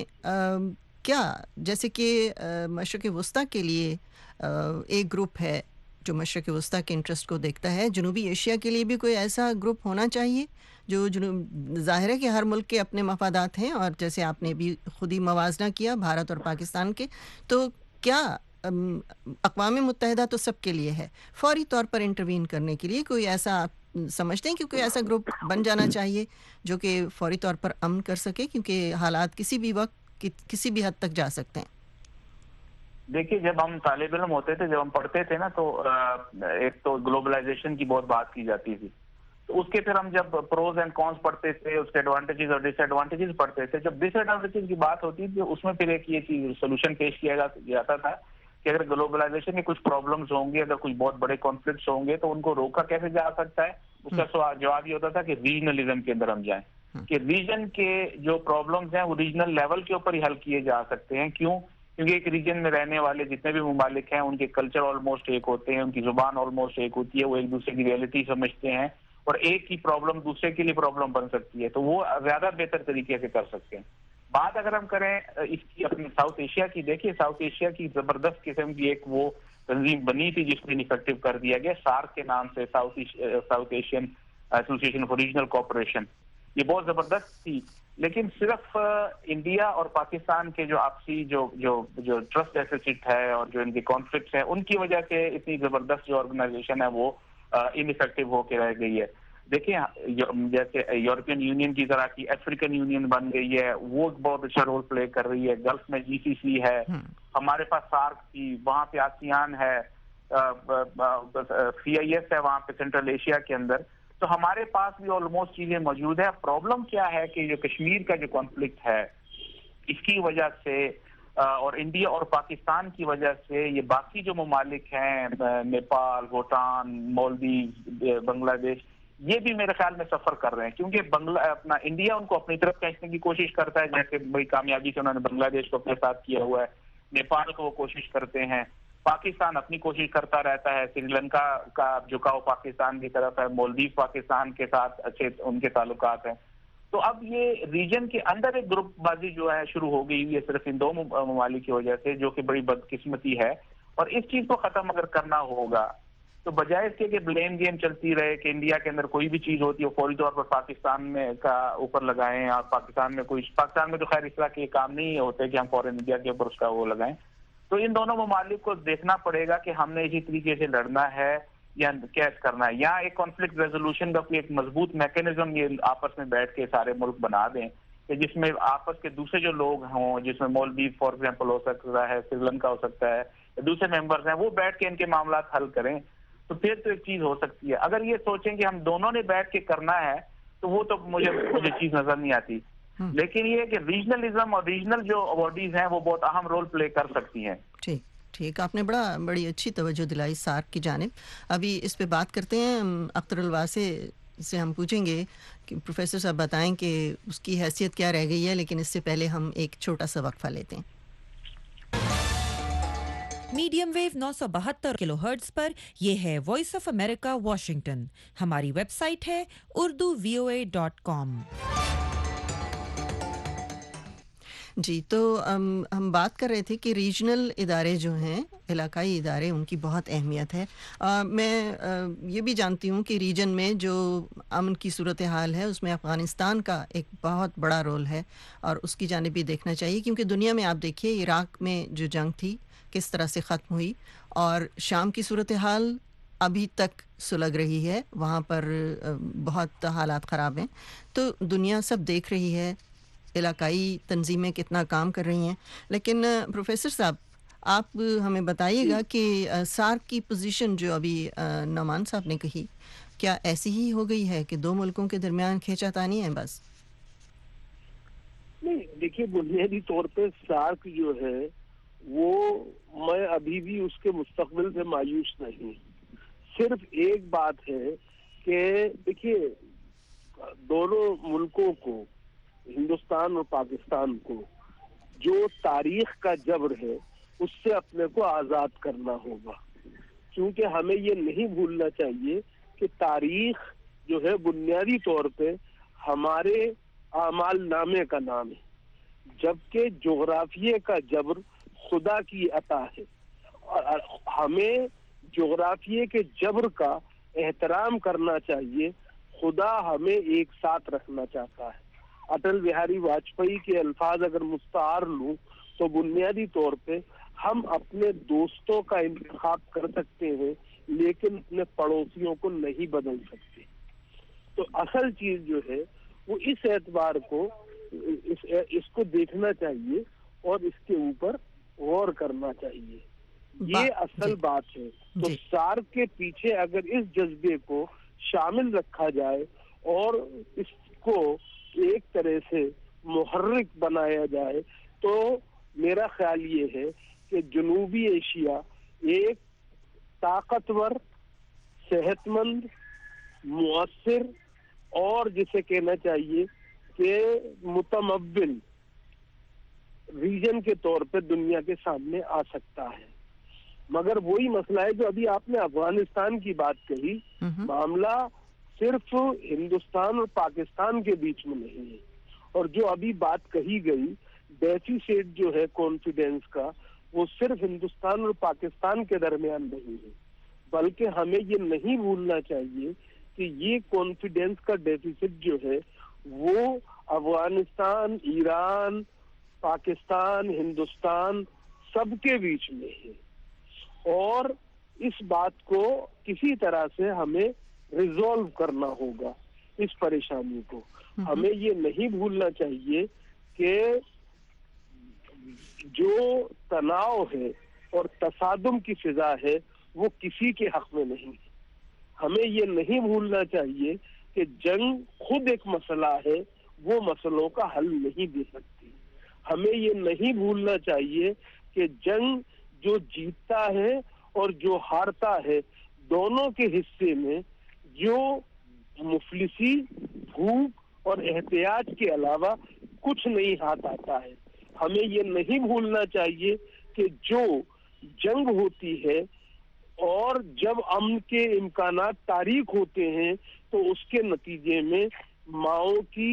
کیا جیسے کہ مشرق وسطیٰ کے لیے ایک گروپ ہے جو مشرق وسطیٰ کے انٹرسٹ کو دیکھتا ہے, جنوبی ایشیا کے لیے بھی کوئی ایسا گروپ ہونا چاہیے جو جنوب ظاہر ہے کہ ہر ملک کے اپنے مفادات ہیں, اور جیسے آپ نے بھی خود ہی موازنہ کیا بھارت اور پاکستان کے, تو کیا اقوام متحدہ تو سب کے لیے ہے, فوری طور پر انٹروین کرنے کے لیے کوئی ایسا آپ سمجھتے ہیں کہ کوئی ایسا گروپ بن جانا چاہیے جو کہ فوری طور پر امن کر سکے, کیونکہ حالات کسی بھی وقت کسی بھی حد تک جا سکتے ہیں؟ دیکھیے, جب ہم طالب علم ہوتے تھے, جب ہم پڑھتے تھے نا, تو ایک تو گلوبلائزیشن کی بہت بات کی جاتی تھی. تو اس کے پھر ہم جب پروز اینڈ کونس پڑھتے تھے, اس کے ایڈوانٹیجز اور ڈس ایڈوانٹیجز پڑھتے تھے. جب ڈس ایڈوانٹیجز کی بات ہوتی تھی اس میں پھر ایک یہ چیز سولوشن پیش کیا جاتا تھا کہ اگر گلوبلائزیشن کے کچھ پرابلمز ہوں گے, اگر کچھ بہت بڑے کانفلکٹس ہوں گے تو ان کو روکا کیسے جا سکتا ہے. اس کا جواب یہ ہوتا تھا کہ ریجنلزم کے اندر ہم جائیں, کہ ریجن کے جو پرابلمز ہیں وہ ریجنل لیول کے اوپر ہی حل کیے جا سکتے ہیں. کیوں؟ کیونکہ ایک ریجن میں رہنے والے جتنے بھی ممالک ہیں ان کے کلچر آلموسٹ ایک ہوتے ہیں, ان کی زبان آلموسٹ ایک ہوتی ہے, وہ ایک دوسرے کی ریئلٹی سمجھتے ہیں, اور ایک کی پرابلم دوسرے کے لیے پرابلم بن سکتی ہے, تو وہ زیادہ بہتر طریقے سے کر سکتے ہیں. بات اگر ہم کریں اس کی اپنی ساؤتھ ایشیا کی, دیکھیے ساؤتھ ایشیا کی زبردست قسم کی ایک وہ تنظیم بنی تھی جس کو انفیکٹو کر دیا گیا, سارک کے نام سے, south south Asian association for regional cooperation. یہ بہت زبردست تھی, لیکن صرف انڈیا اور پاکستان کے جو آپسی جو جو جو ٹرسٹ ڈیفیسٹ ہے اور جو ان کے کانفلکٹس ہیں ان کی وجہ سے اتنی زبردست جو آرگنائزیشن ہے وہ ان افیکٹو ہو کے رہ گئی ہے. देखिए जैसे यूरोपियन यूनियन की तरह की अफ्रीकन यूनियन बन गई है, वो बहुत अच्छा रोल प्ले कर रही है। गल्फ में जीसीसी है, हमारे पास सार्क थी, वहाँ पे आसियान है, सीआईएस है वहाँ पे सेंट्रल एशिया के अंदर। तो हमारे पास भी ऑलमोस्ट चीजें मौजूद है। प्रॉब्लम क्या है कि जो कश्मीर का जो कॉन्फ्लिक्ट है, इसकी वजह से और इंडिया और पाकिस्तान की वजह से ये बाकी जो ममालिक हैं, नेपाल, भूटान, मालदीव, बांग्लादेश, ये भी मेरे ख्याल में सफर कर रहे हैं, क्योंकि बंगला अपना इंडिया उनको अपनी तरफ खींचने की कोशिश करता है, जैसे बड़ी कामयाबी से उन्होंने बांग्लादेश को अपने साथ किया हुआ है, नेपाल को वो कोशिश करते हैं, पाकिस्तान अपनी कोशिश करता रहता है, श्रीलंका का झुकाव पाकिस्तान की तरफ है, मालदीव पाकिस्तान के साथ अच्छे उनके ताल्लुकात हैं। तो अब ये रीजन के अंदर एक ग्रुपबाजी जो है शुरू हो गई है सिर्फ इन दो ममालिक की वजह से, जो कि बड़ी बदकिस्मती है। और इस चीज को खत्म अगर करना होगा तो बजाय इसके कि ब्लेम गेम चलती रहे कि इंडिया के अंदर कोई भी चीज होती है फौरी तौर पर पाकिस्तान में का ऊपर लगाएं, और पाकिस्तान में कोई पाकिस्तान में तो खैर इस तरह के काम नहीं होते कि हम फॉरेन इंडिया के ऊपर उसका वो लगाएं। तो इन दोनों ममालिक को देखना पड़ेगा कि हमने इसी तरीके से लड़ना है या क्या करना है। यहाँ एक कॉन्फ्लिक्ट रेजोल्यूशन का कोई एक मजबूत मैकेनिज्म ये आपस में बैठ के सारे मुल्क बना दें कि जिसमें आपस के दूसरे जो लोग हों, जिसमें मालदीव फॉर एग्जांपल हो सकता है, श्रीलंका हो सकता है, दूसरे मेंबर्स हैं, वो बैठ के इनके मामला हल करें, तो फिर तो एक चीज हो सकती है। अगर ये सोचें कि हम दोनों ने बैठ के करना है तो वो तो मुझे मुझे चीज नजर नहीं आती। लेकिन ये कि रीजनलिज्म और रीजनल जो बॉडीज हैं वो बहुत अहम रोल प्ले कर सकती हैं। ठीक ठीक आपने बड़ा बड़ी अच्छी तवज्जो दिलाई सार्क की जानिब। अभी इस पे बात करते हैं अख्तर अलवासे से, हम पूछेंगे कि प्रोफेसर साहब बताएं कि उसकी हैसियत क्या रह गई है, लेकिन इससे पहले हम एक छोटा सा वक्फा लेते हैं। मीडियम वेव नौ सौ बहत्तर किलो हर्ट्ज पर यह है वॉइस ऑफ अमेरिका वॉशिंगटन। हमारी वेबसाइट है Urdu V O A dot com. जी, तो um, हम बात कर रहे थे कि रीजनल इदारे जो हैं, इलाकाई इदारे, उनकी बहुत अहमियत है। uh, मैं uh, ये भी जानती हूँ कि रीजन में जो अमन की सूरत हाल है उसमें अफ़गानिस्तान का एक बहुत बड़ा रोल है और उसकी जानिब भी देखना चाहिए, क्योंकि दुनिया में आप देखिए इराक़ में जो जंग थी किस तरह से ख़त्म हुई, और शाम की सूरत हाल अभी तक सुलग रही है, वहाँ पर बहुत हालात ख़राब हैं। तो दुनिया सब देख रही है, इलाकाई तंजीमें कितना काम कर रही हैं। लेकिन प्रोफेसर साहब, आप हमें बताइएगा कि सार्क की पोजीशन जो अभी नौमान साहब ने कही, क्या ऐसी ही हो गई है कि दो मुल्कों के दरमियान खींचातानी है बस? नहीं, देखिए बुनियादी तौर पे सार्क जो है वो मैं अभी भी उसके मुस्तकबिल से मायूस नहीं। सिर्फ एक बात है कि देखिए दोनों मुल्कों को, हिंदुस्तान और पाकिस्तान को, जो तारीख का जबर है उससे अपने को आज़ाद करना होगा, क्योंकि हमें ये नहीं भूलना चाहिए कि तारीख जो है बुनियादी तौर पे हमारे आमाल नामे का नाम है, जबकि जोग्राफिये का जबर खुदा की अता है। और हमें जोग्राफिये के जबर का एहतराम करना चाहिए। खुदा हमें एक साथ रखना चाहता है। अटल बिहारी वाजपेयी के अल्फाज अगर मुस्तार लूं तो बुनियादी तौर पे हम अपने दोस्तों का इंतखाब कर सकते हैं, लेकिन अपने पड़ोसियों को नहीं बदल सकते। तो असल चीज जो है वो इस एतबार को इस, इसको देखना चाहिए और इसके ऊपर गौर करना चाहिए। ये असल बात है। तो सार्क के पीछे अगर इस जज्बे को शामिल रखा जाए और इसको एक तरह से मुहर्रिक बनाया जाए, तो मेरा ख्याल ये है कि जनूबी एशिया एक ताकतवर, सेहतमंद, मुअस्सिर और जिसे कहना चाहिए कि मुतमव्विल रीजन के तौर पे दुनिया के सामने आ सकता है। मगर वही मसला है जो अभी आपने अफगानिस्तान की बात कही, मामला सिर्फ हिंदुस्तान और पाकिस्तान के बीच में नहीं है। और जो अभी बात कही गई डेफिसिट जो है कॉन्फिडेंस का, वो सिर्फ हिंदुस्तान और पाकिस्तान के दरमियान नहीं है, बल्कि हमें ये नहीं भूलना चाहिए कि ये कॉन्फिडेंस का डेफिसिट जो है वो अफगानिस्तान, ईरान, पाकिस्तान, हिंदुस्तान सबके बीच में है। और इस बात को किसी तरह से हमें ریزالو کرنا ہوگا اس پریشانی کو. ہمیں یہ نہیں بھولنا چاہیے کہ جو تناؤ ہے اور تصادم کی فضا ہے وہ کسی کے حق میں نہیں ہے. ہمیں یہ نہیں بھولنا چاہیے کہ جنگ خود ایک مسئلہ ہے, وہ مسئلوں کا حل نہیں دے سکتی. ہمیں یہ نہیں بھولنا چاہیے کہ جنگ جو جیتتا ہے اور جو ہارتا ہے دونوں کے حصے میں جو مفلسی, بھوک اور احتیاج کے علاوہ کچھ نہیں ہاتھ آتا ہے. ہمیں یہ نہیں بھولنا چاہیے کہ جو جنگ ہوتی ہے اور جب امن کے امکانات تاریک ہوتے ہیں تو اس کے نتیجے میں ماؤں کی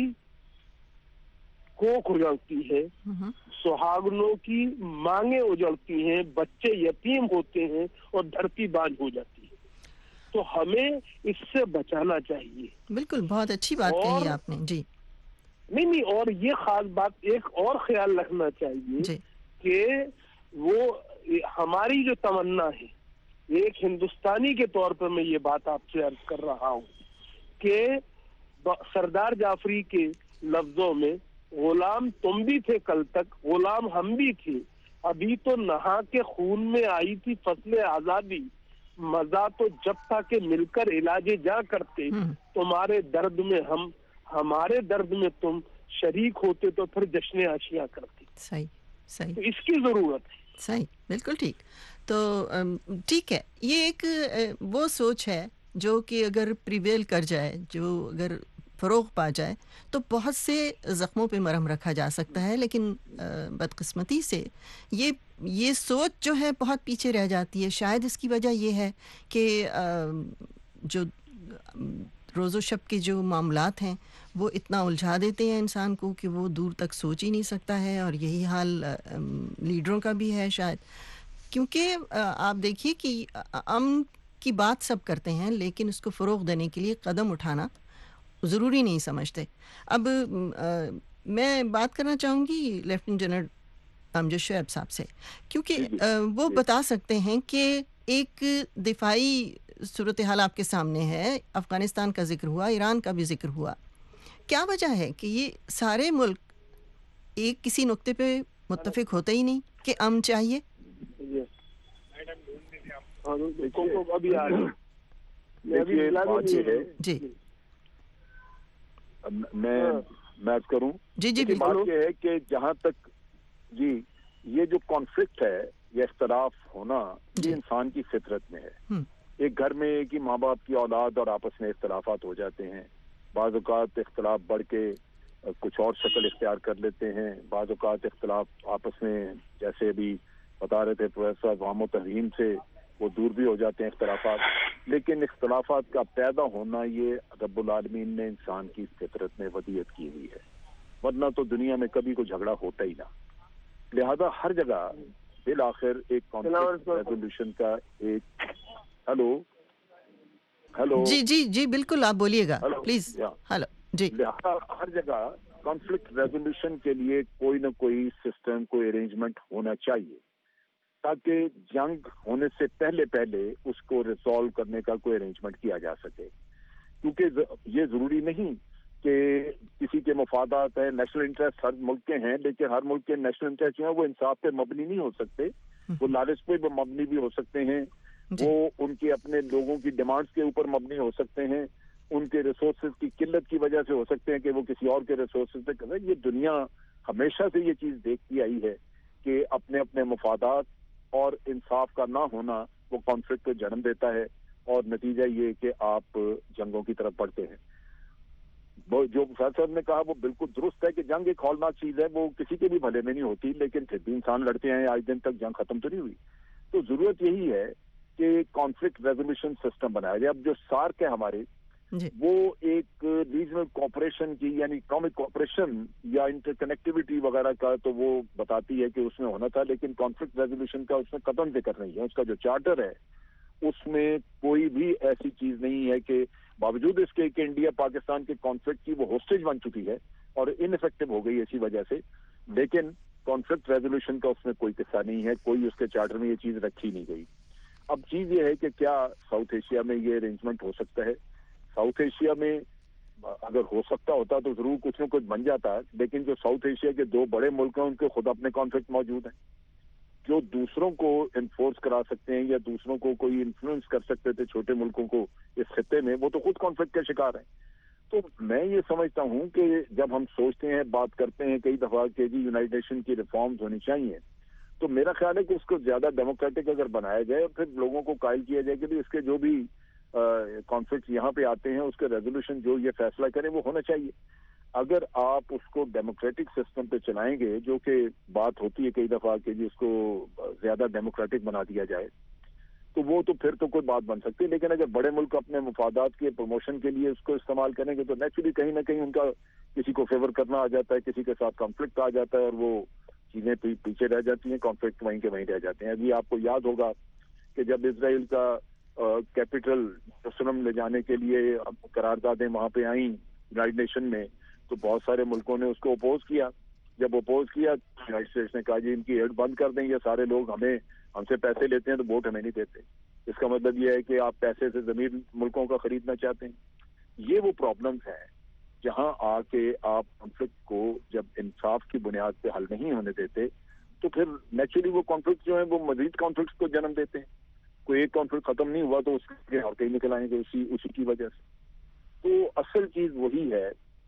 کوکھ اجڑتی ہے, سہاگنوں کی مانگیں اجڑتی ہیں, بچے یتیم ہوتے ہیں اور دھرتی بانجھ ہو جاتی ہے. تو ہمیں اس سے بچانا چاہیے. بالکل, بہت اچھی بات کہی آپ نے. جی نہیں نہیں اور یہ خاص بات ایک اور خیال رکھنا چاہیے جی. کہ وہ ہماری جو تمنا ہے, ایک ہندوستانی کے طور پر میں یہ بات آپ سے عرض کر رہا ہوں کہ سردار جعفری کے لفظوں میں غلام تم بھی تھے کل تک, غلام ہم بھی تھے, ابھی تو نہا کے خون میں آئی تھی فصل آزادی, مزہ تو جب تھا کہ مل کر علاج جا کرتے, تمہارے درد میں ہم, ہمارے درد میں تم شریک ہوتے تو پھر جشن آشیاں کرتے. صحیح صحیح, تو اس کی ضرورت ہے. صحیح, بالکل ٹھیک. تو ٹھیک ہے, یہ ایک وہ سوچ ہے جو کہ اگر پریویل کر جائے, جو اگر فروغ پا جائے تو بہت سے زخموں پہ مرہم رکھا جا سکتا ہے, لیکن بدقسمتی سے یہ یہ سوچ جو ہے بہت پیچھے رہ جاتی ہے. شاید اس کی وجہ یہ ہے کہ جو روز و شب کے جو معاملات ہیں وہ اتنا الجھا دیتے ہیں انسان کو کہ وہ دور تک سوچ ہی نہیں سکتا ہے, اور یہی حال لیڈروں کا بھی ہے شاید. کیونکہ آپ دیکھیے کہ امن کی بات سب کرتے ہیں لیکن اس کو فروغ دینے کے لیے قدم اٹھانا ضروری نہیں سمجھتے. اب میں بات کرنا چاہوں گی لیفٹیننٹ جنرل امجد شعیب صاحب سے, کیونکہ وہ بتا سکتے ہیں کہ ایک دفاعی صورتحال آپ کے سامنے ہے, افغانستان کا ذکر ہوا, ایران کا بھی ذکر ہوا. کیا وجہ ہے کہ یہ سارے ملک ایک کسی نقطے پہ متفق ہوتے ہی نہیں کہ امن چاہیے؟ جی میں میں کروں جی جی بات یہ ہے کہ جہاں تک جی یہ جو کانفلکٹ ہے, یہ اختلاف ہونا, یہ انسان کی فطرت میں ہے. ایک گھر میں ایک ہی ماں باپ کی اولاد اور آپس میں اختلافات ہو جاتے ہیں. بعض اوقات اختلاف بڑھ کے کچھ اور شکل اختیار کر لیتے ہیں, بعض اوقات اختلاف آپس میں جیسے ابھی بتا رہے تھے پروفیسر غلام و ترہیم سے وہ دور بھی ہو جاتے ہیں اختلافات. لیکن اختلافات کا پیدا ہونا یہ رب العالمین نے انسان کی فطرت میں ودیعت کی ہوئی ہے, ورنہ تو دنیا میں کبھی کوئی جھگڑا ہوتا ہی نہ. لہذا ہر جگہ بالآخر ایک کانفلکٹ ریزولوشن کا ایک ہلو ہلو جی جی جی بالکل آپ بولیے گا پلیز. ہلو جی. لہذا ہر جگہ کانفلکٹ ریزولوشن کے لیے کوئی نہ کوئی سسٹم, کوئی ارینجمنٹ ہونا چاہیے تاکہ جنگ ہونے سے پہلے پہلے اس کو ریزالو کرنے کا کوئی ارینجمنٹ کیا جا سکے. کیونکہ یہ ضروری نہیں کہ کسی کے مفادات ہیں, نیشنل انٹرسٹ ہر ملک کے ہیں, لیکن ہر ملک کے نیشنل انٹرسٹ جو ہیں وہ انصاف پہ مبنی نہیں ہو سکتے, وہ لالچ پہ مبنی بھی ہو سکتے ہیں, وہ ان کے اپنے لوگوں کی ڈیمانڈز کے اوپر مبنی ہو سکتے ہیں, ان کے ریسورسز کی قلت کی وجہ سے ہو سکتے ہیں کہ وہ کسی اور کے ریسورسز پہ کریں. یہ دنیا ہمیشہ سے یہ چیز دیکھتی آئی ہے کہ اپنے اپنے مفادات اور انصاف کا نہ ہونا وہ کانفلکٹ کو جنم دیتا ہے, اور نتیجہ یہ کہ آپ جنگوں کی طرف بڑھتے ہیں. جو صاحب نے کہا وہ بالکل درست ہے کہ جنگ ایک ہولناک چیز ہے, وہ کسی کے بھی بھلے میں نہیں ہوتی, لیکن پھر بھی انسان لڑتے ہیں, آج دن تک جنگ ختم تو نہیں ہوئی. تو ضرورت یہی ہے کہ کانفلکٹ ریزولوشن سسٹم بنایا جائے. اب جو سارک ہے ہمارے وہ ایک ریجنل کوآپریشن کی یعنی اکنامک کوآپریشن یا انٹر کنیکٹیوٹی وغیرہ کا تو وہ بتاتی ہے کہ اس میں ہونا تھا, لیکن کانفلکٹ ریزولوشن کا اس میں قطعاً ذکر نہیں ہے. اس کا جو چارٹر ہے اس میں کوئی بھی ایسی چیز نہیں ہے کہ باوجود اس کے کہ انڈیا پاکستان کے کانفلکٹ کی وہ ہوسٹیج بن چکی ہے اور ان افیکٹو ہو گئی اسی وجہ سے, لیکن کانفلکٹ ریزولوشن کا اس میں کوئی قصہ نہیں ہے, کوئی اس کے چارٹر میں یہ چیز رکھی نہیں گئی. اب چیز یہ ہے کہ کیا ساؤتھ ایشیا میں یہ ارینجمنٹ ہو سکتا ہے؟ साउथ एशिया में अगर हो सकता होता तो जरूर कुछ न कुछ बन जाता, लेकिन जो साउथ एशिया के दो बड़े मुल्क हैं उनके खुद अपने कॉन्फ्लिक्ट मौजूद हैं, जो दूसरों को इन्फोर्स करा सकते हैं या दूसरों को कोई इन्फ्लुएंस कर सकते थे छोटे मुल्कों को इस खित्ते में, वो तो खुद कॉन्फ्लिक्ट के शिकार हैं। तो मैं ये समझता हूँ कि जब हम सोचते हैं, बात करते हैं कई दफा कि जी यूनाइटेड नेशन की रिफॉर्म्स होनी चाहिए, तो मेरा ख्याल है कि उसको ज्यादा डेमोक्रेटिक अगर बनाया जाए और फिर लोगों को कायल किया जाए कि भी इसके जो भी कॉन्फ्लिक्ट यहाँ पे आते हैं उसके रेजोल्यूशन जो ये फैसला करें वो होना चाहिए। अगर आप उसको डेमोक्रेटिक सिस्टम पे चलाएंगे, जो कि बात होती है कई दफा कि जी उसको ज्यादा डेमोक्रेटिक बना दिया जाए, तो वो तो फिर तो कोई बात बन सकती है। लेकिन अगर बड़े मुल्क अपने मुफादात के प्रमोशन के लिए उसको इस्तेमाल करेंगे तो नेचुरली कहीं ना कहीं उनका किसी को फेवर करना आ जाता है, किसी के साथ कॉन्फ्लिक्ट आ जाता है और वो चीजें पीछे रह जाती हैं, कॉन्फ्लिक्ट वहीं के वहीं रह जाते हैं। अभी आपको याद होगा कि जब इसराइल का कैपिटल यरूशलेम ले जाने के लिए करारदादें वहां पे आई यूनाइटेड नेशन में, तो बहुत सारे मुल्कों ने उसको अपोज किया। जब अपोज किया यूनाइटेड स्टेट्स ने कहा जी इनकी एड बंद कर दें, ये सारे लोग हमें हमसे पैसे लेते हैं तो वोट हमें नहीं देते। इसका मतलब ये है कि आप पैसे से जमीन मुल्कों का खरीदना चाहते हैं। ये वो प्रॉब्लम्स हैं जहां आके आप कॉन्फ्लिक्ट को जब इंसाफ की बुनियाद पे हल नहीं होने देते तो फिर नेचुरली वो कॉन्फ्लिक्ट जो है वो मजीद कॉन्फ्लिक्ट को जन्म देते हैं। कोई एक कॉन्फ्लिक्ट खत्म नहीं हुआ तो उसके और कहीं निकल आएंगे उसी उसी की वजह से। तो असल चीज वही है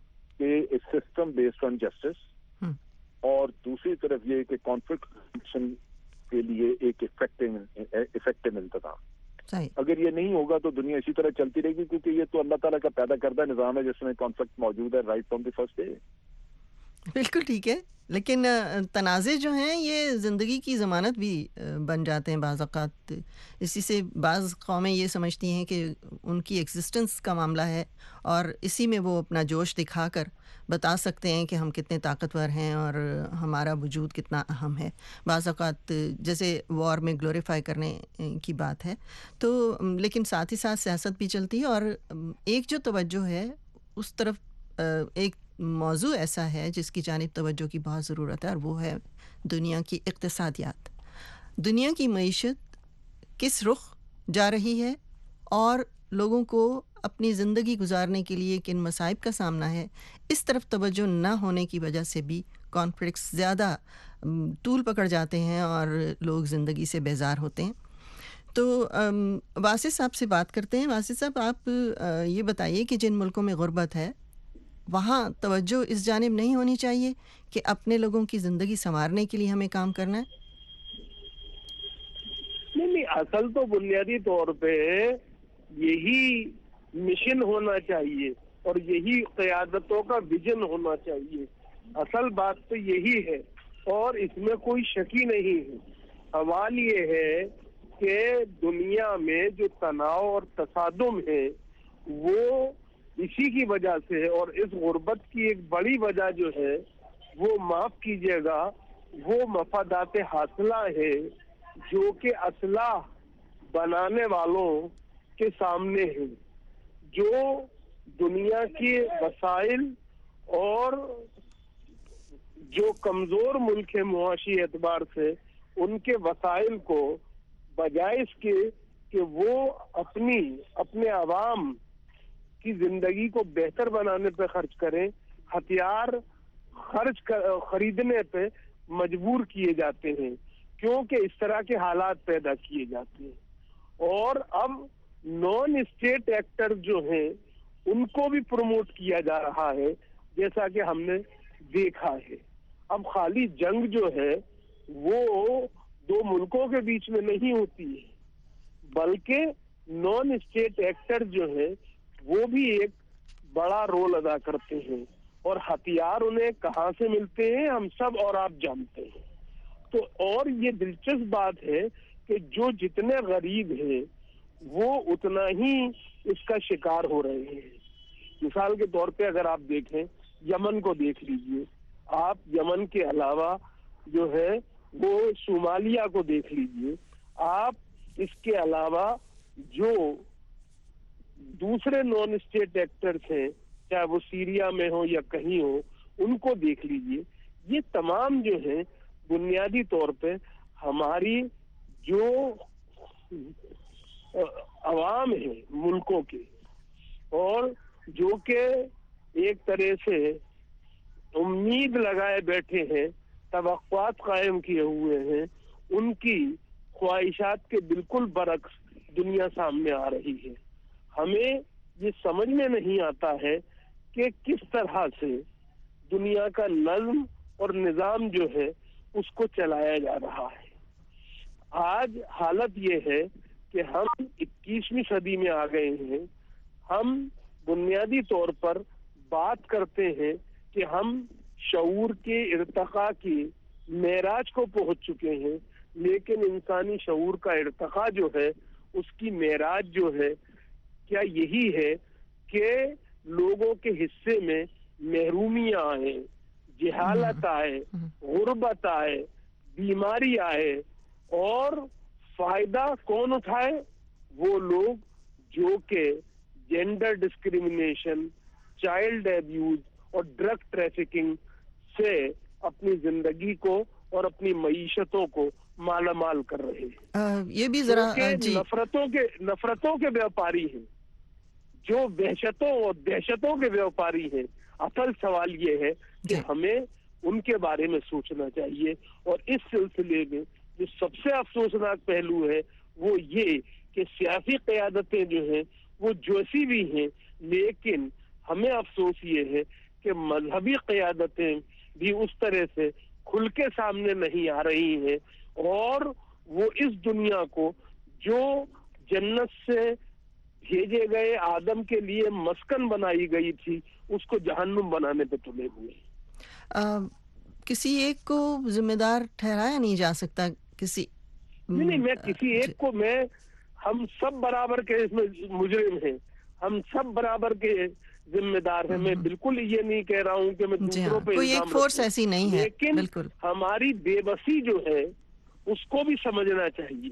कि सिस्टम बेस्ड ऑन जस्टिस और दूसरी तरफ ये कि कॉन्फ्लिक्ट के लिए एक इफेक्टिव इफेक्टिव इंतजाम। अगर ये नहीं होगा तो दुनिया इसी तरह चलती रहेगी, क्योंकि ये तो अल्लाह ताला का पैदा करदा निज़ाम है जिसमें कॉन्फ्लिक्ट मौजूद है right from the first day. बिल्कुल ठीक है, लेकिन तनाज़े जो हैं ये ज़िंदगी की ज़मानत भी बन जाते हैं बाज़ औक़ात। इसी से बाज़ कौमें ये समझती हैं कि उनकी एग्जिस्टेंस का मामला है और इसी में वो अपना जोश दिखाकर बता सकते हैं कि हम कितने ताकतवर हैं और हमारा वजूद कितना अहम है। बाज़ औक़ात जैसे वॉर में ग्लोरीफाई करने की बात है, तो लेकिन साथ ही साथ सियासत भी चलती है और एक जो तवज्जो है उस तरफ एक मौजू ऐसा है जिसकी जानिब तवज्जो की बहुत ज़रूरत है और वो है दुनिया की इक़्तिसादियात। दुनिया की मईशत किस रुख जा रही है और लोगों को अपनी ज़िंदगी गुजारने के लिए किन मसाइब का सामना है, इस तरफ तवज्जो ना होने की वजह से भी कॉन्फ्लिक्ट्स ज़्यादा तूल पकड़ जाते हैं और लोग ज़िंदगी से बेजार होते हैं। तो वासिफ साहब से बात करते हैं। वासिफ साहब, आप ये बताइए कि जिन मुल्कों में गुर्बत है वहाँ तवज्जो इस जानिब नहीं होनी चाहिए कि अपने लोगों की ज़िंदगी संवारने के लिए हमें काम करना है? नहीं नहीं, असल तो बुनियादी तौर पे यही मिशन होना चाहिए और यही क़यादतों का विजन होना चाहिए। असल बात तो यही है और इसमें कोई शक ही नहीं है। सवाल ये है कि दुनिया में जो तनाव और तसादुम है वो इसी की वजह से, और इस गुर्बत की एक बड़ी वजह जो है वो माफ कीजिएगा वो मफादात हासिला है जो कि असलाह बनाने वालों के सामने है, जो दुनिया के वसाइल और जो कमजोर मुल्क है मुआशी एतबार से उनके वसाइल को बजाय इसके कि वो अपनी अपने अवाम की जिंदगी को बेहतर बनाने पे खर्च करें, हथियार खर्च कर, खरीदने पे मजबूर किए जाते हैं क्योंकि इस तरह के हालात पैदा किए जाते हैं। और अब नॉन स्टेट एक्टर जो हैं उनको भी प्रमोट किया जा रहा है जैसा कि हमने देखा है। अब खाली जंग जो है वो दो मुल्कों के बीच में नहीं होती है, बल्कि नॉन स्टेट एक्टर जो है वो भी एक बड़ा रोल अदा करते हैं और हथियार उन्हें कहाँ से मिलते हैं हम सब और आप जानते हैं। तो और ये दिलचस्प बात है कि जो जितने गरीब हैं वो उतना ही इसका शिकार हो रहे हैं। मिसाल के तौर पे अगर आप देखें यमन को देख लीजिए, आप यमन के अलावा जो है वो सोमालिया को देख लीजिए, आप इसके अलावा जो दूसरे नॉन स्टेट एक्टर्स हैं चाहे वो सीरिया में हो या कहीं हो उनको देख लीजिए। ये तमाम जो है बुनियादी तौर पे हमारी जो अवाम है मुल्कों के اور جو کہ ایک طرح سے امید لگائے بیٹھے ہیں, توقعات قائم کیے ہوئے ہیں, ان کی خواہشات کے بالکل برعکس دنیا سامنے آ رہی ہے. ہمیں یہ سمجھ میں نہیں آتا ہے کہ کس طرح سے دنیا کا نظم اور نظام جو ہے اس کو چلایا جا رہا ہے. آج حالت یہ ہے کہ ہم اکیسویں صدی میں آ گئے ہیں. ہم بنیادی طور پر بات کرتے ہیں کہ ہم شعور کے ارتقاء کی معراج کو پہنچ چکے ہیں, لیکن انسانی شعور کا ارتقاء جو ہے اس کی معراج جو ہے کیا یہی ہے کہ لوگوں کے حصے میں محرومیاں آئے, جہالت آئے, غربت آئے, بیماری آئے, اور فائدہ کون اٹھائے؟ وہ لوگ جو کہ جینڈر ڈسکریمنیشن, چائلڈ ایبیوز اور ڈرگ ٹریفکنگ سے اپنی زندگی کو اور اپنی معیشتوں کو مالا مال کر رہے ہیں. یہ بھی ذرا جی نفرتوں کے نفرتوں کے بیوپاری ہیں, جو وحشتوں اور دہشتوں کے بیوپاری ہیں. اصل سوال یہ ہے کہ ہمیں ان کے بارے میں سوچنا چاہیے. اور اس سلسلے میں جو سب سے افسوسناک پہلو ہے وہ یہ کہ سیاسی قیادتیں جو ہیں وہ جوسی بھی ہیں, لیکن ہمیں افسوس یہ ہے کہ مذہبی قیادتیں بھی اس طرح سے کھل کے سامنے نہیں آ رہی ہیں, اور وہ اس دنیا کو جو جنت سے بھیجے گئے آدم کے لیے مسکن بنائی گئی تھی اس کو جہنم بنانے پہ تلے ہوئے ہیں. کسی ایک کو ذمہ دار ٹھہرایا نہیں جا سکتا. کسی نہیں نہیں میں کسی ایک کو میں ہم سب برابر کے اس میں مجرم ہیں, ہم سب برابر کے ذمہ دار ہیں. میں بالکل یہ نہیں کہہ رہا ہوں کہ میں دوسروں پہ کوئی ایک فورس ایسی نہیں ہے, لیکن بالکل ہماری بے بسی جو ہے اس کو بھی سمجھنا چاہیے.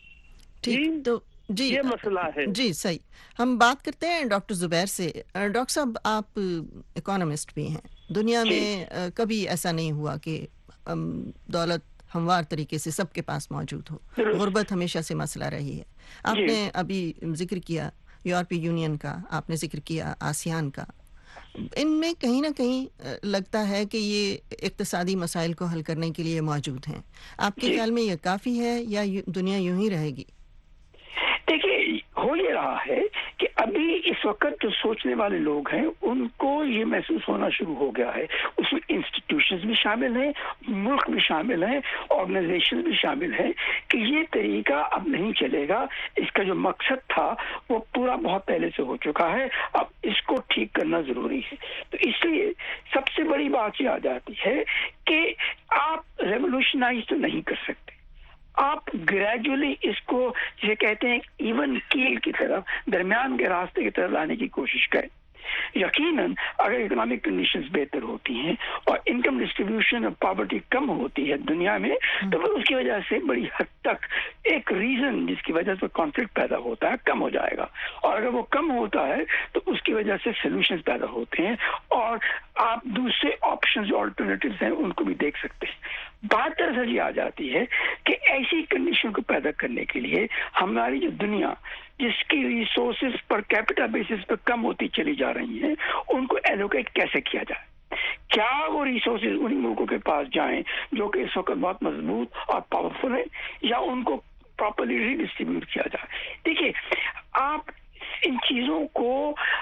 ٹھیک, تو جی یہ مسئلہ ہے. جی صحیح. ہم بات کرتے ہیں ڈاکٹر زبیر سے. ڈاکٹر صاحب آپ اکانومسٹ بھی ہیں. دنیا میں کبھی ایسا نہیں ہوا کہ دولت ہموار طریقے سے سب کے پاس موجود ہو. غربت ہمیشہ سے مسئلہ رہی ہے. آپ نے ابھی ذکر کیا یورپی یونین کا, آپ نے ذکر کیا آسیان کا. ان میں کہیں نہ کہیں لگتا ہے کہ یہ اقتصادی مسائل کو حل کرنے کے لیے موجود ہیں. آپ کے خیال میں یہ کافی ہے یا دنیا یوں ہی رہے گی؟ دیکھیے ہو یہ رہا ہے کہ ابھی اس وقت جو سوچنے والے لوگ ہیں ان کو یہ محسوس ہونا شروع ہو گیا ہے. اس میں انسٹیٹیوشنز بھی شامل ہیں, ملک بھی شامل ہیں, آرگنائزیشن بھی شامل ہیں کہ یہ طریقہ اب نہیں چلے گا. اس کا جو مقصد تھا وہ پورا بہت پہلے سے ہو چکا ہے, اب اس کو ٹھیک کرنا ضروری ہے. تو اس لیے سب سے بڑی بات یہ آ جاتی ہے کہ آپ ریولوشنائز تو نہیں کر سکتے, آپ گریجولی اس کو جسے کہتے ہیں ایون کیل کی طرف, درمیان کے راستے کی طرف لانے کی کوشش کریں. یقیناً اگر اکنامک کنڈیشنز بہتر ہوتی ہیں اور انکم ڈسٹریبیوشن اور پاورٹی کم ہوتی ہے دنیا میں, تو پھر اس کی وجہ سے بڑی حد تک ایک ریزن جس کی وجہ سے کانفلکٹ پیدا ہوتا ہے کم ہو جائے گا. اور اگر وہ کم ہوتا ہے تو اس کی وجہ سے سولوشنز پیدا ہوتے ہیں اور آپ دوسرے آپشنز جو آلٹرنیٹیوز ہیں ان کو بھی دیکھ سکتے ہیں. بات دراصل یہ آ جاتی ہے کہ ایسی کنڈیشن کو پیدا کرنے کے لیے ہماری جو دنیا جس کی ریسورسز پر کیپٹل بیسس پر کم ہوتی چلی جا رہی ہیں ان کو ایلوکیٹ کیسے کیا جائے. کیا وہ ریسورسز انہی ملکوں کے پاس جائیں جو کہ اس وقت بہت مضبوط اور پاورفل ہیں, یا ان کو پراپرلی ری ڈسٹریبیوٹ کیا جائے. دیکھیے آپ ان چیزوں کو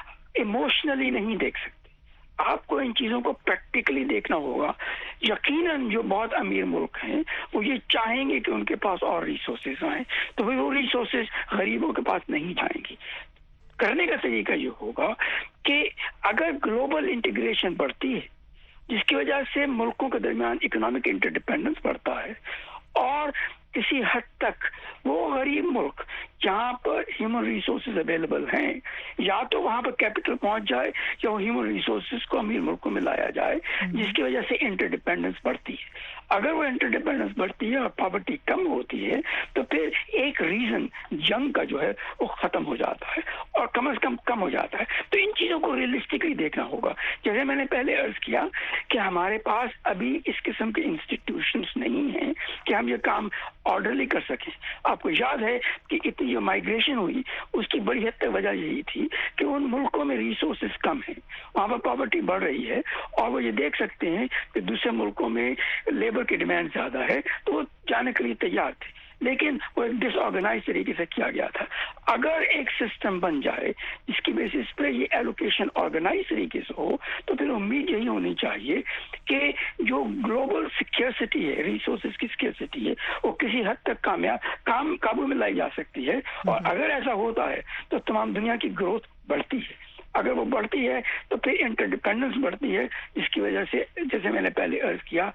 ایموشنلی نہیں دیکھ سکتے, آپ کو ان چیزوں کو پریکٹیکلی دیکھنا ہوگا. یقیناً جو بہت امیر ملک ہیں وہ یہ چاہیں گے کہ ان کے پاس اور ریسورسز آئیں, تو پھر وہ ریسورسز غریبوں کے پاس نہیں جائیں گی. کرنے کا طریقہ یہ ہوگا کہ اگر گلوبل انٹیگریشن بڑھتی ہے جس کی وجہ سے ملکوں کے درمیان اکنامک انٹرڈیپینڈنس بڑھتا ہے, اور کسی حد تک وہ غریب ملک جہاں پر ہیومن ریسورسز اویلیبل ہیں یا تو وہاں پر کیپٹل پہنچ جائے یا وہ ہیومن ریسورسز کو امیر ملکوں میں لایا جائے, جس کی وجہ سے انٹرڈیپینڈنس بڑھتی ہے. اگر وہ انٹرڈیپینڈنس بڑھتی ہے اور پاورٹی کم ہوتی ہے تو پھر ایک ریزن جنگ کا جو ہے وہ ختم ہو جاتا ہے اور کم از کم کم ہو جاتا ہے. تو ان چیزوں کو ریئلسٹکلی دیکھنا ہوگا. جیسے میں نے پہلے عرض کیا کہ ہمارے پاس ابھی اس قسم کے انسٹیٹیوشنز نہیں ہیں کہ ہم یہ کام آرڈرلی کر سکیں. آپ کو یاد ہے کہ اتنی की जो माइग्रेशन हुई उसकी बड़ी हद तक वजह यही थी कि उन मुल्कों में रिसोर्सेज कम हैं, वहाँ पर पॉवर्टी बढ़ रही है और वो ये देख सकते हैं कि दूसरे मुल्कों में लेबर की डिमांड ज़्यादा है तो वो जाने के लिए तैयार थे, लेकिन वो एक डिसऑर्गेनाइज तरीके से किया गया था। अगर एक सिस्टम बन जाए जिसकी बेसिस पे ये एलोकेशन ऑर्गेनाइज तरीके से हो तो फिर उम्मीद यही होनी चाहिए कि जो ग्लोबल सिक्योरिटी है, रिसोर्सेज की सिक्योरिटी है, वो किसी हद तक कामयाब काम काबू में लाई जा सकती है। और अगर ऐसा होता है तो तमाम दुनिया की ग्रोथ बढ़ती है। अगर वो बढ़ती है तो फिर इंटरडिपेंडेंस बढ़ती है, जिसकी वजह से जैसे मैंने पहले अर्ज किया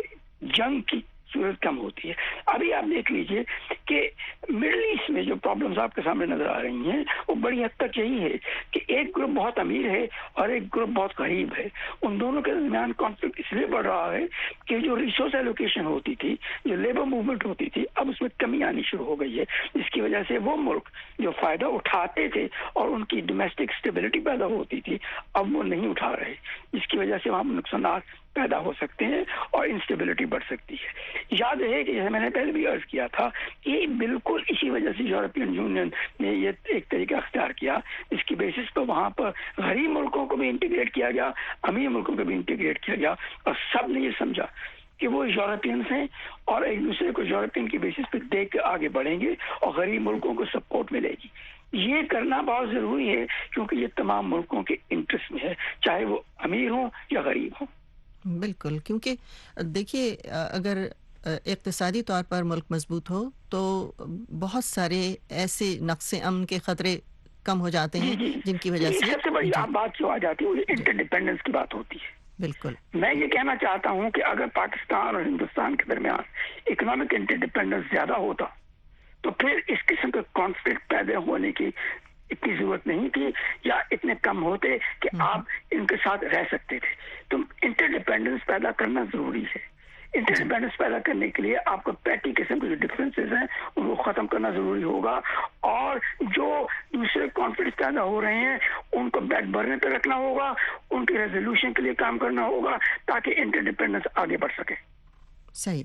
जंग की सूरत कम होती है। अभी आप देख लीजिए कि मिडिल ईस्ट में जो प्रॉब्लम्स आपके सामने नजर आ रही हैं वो बड़ी हद तक यही है कि एक ग्रुप बहुत अमीर है और एक ग्रुप बहुत गरीब है। उन दोनों के दरमियान कॉन्फ्लिक्ट इसलिए बढ़ रहा है कि जो रिसोर्स एलोकेशन होती थी, जो लेबर मूवमेंट होती थी, अब उसमें कमी आनी शुरू हो गई है, जिसकी वजह से वो मुल्क जो फायदा उठाते थे और उनकी डोमेस्टिक स्टेबिलिटी पैदा होती थी अब वो नहीं उठा रहे, जिसकी वजह से वहाँ नुकसान पैदा हो सकते हैं और इंस्टेबिलिटी बढ़ सकती है। याद है कि जैसे मैंने पहले भी अर्ज किया था, ये बिल्कुल इसी वजह से यूरोपियन यूनियन ने ये एक तरीका अख्तियार किया, इसकी बेसिस पर वहाँ पर गरीब मुल्कों को भी इंटीग्रेट किया गया, अमीर मुल्कों को भी इंटीग्रेट किया गया और सब ने ये समझा कि वो यूरोपियंस हैं और एक दूसरे को यूरोपियन की बेसिस पर देख के आगे बढ़ेंगे और गरीब मुल्कों को सपोर्ट मिलेगी। ये करना बहुत ज़रूरी है क्योंकि ये तमाम मुल्कों के इंटरेस्ट में है, चाहे वो अमीर हों या गरीब हों। बिल्कुल, क्योंकि देखिए अगर इक़्तिसादी तौर पर मुल्क मजबूत हो तो बहुत सारे ऐसे नक्शे अमन के ख़तरे कम हो जाते हैं जिनकी वजह से सबसे बड़ी बात जो आ जाती है वो इंटरडिपेंडेंस की बात होती है। बिल्कुल, मैं ये कहना चाहता हूँ कि अगर पाकिस्तान और हिंदुस्तान के दरमियान इकोनॉमिक इंटरडिपेंडेंस ज़्यादा होता तो फिर इस किस्म के कॉन्फ्लिक्ट पैदा होने की इतनी जरूरत नहीं थी या इतने कम होते कि आप इनके साथ रह सकते थे। तो इंटरडिपेंडेंस पैदा करना जरूरी है। इंटरडिपेंडेंस पैदा करने के लिए आपको पैटी किस्म के जो डिफरेंसेस हैं उनको खत्म करना जरूरी होगा और जो दूसरे कॉन्फ्लिक्ट पैदा हो रहे हैं उनको बैक बर्नर पे रखना होगा, उनके रेजोल्यूशन के लिए काम करना होगा ताकि इंटरडिपेंडेंस आगे बढ़ सके। सही।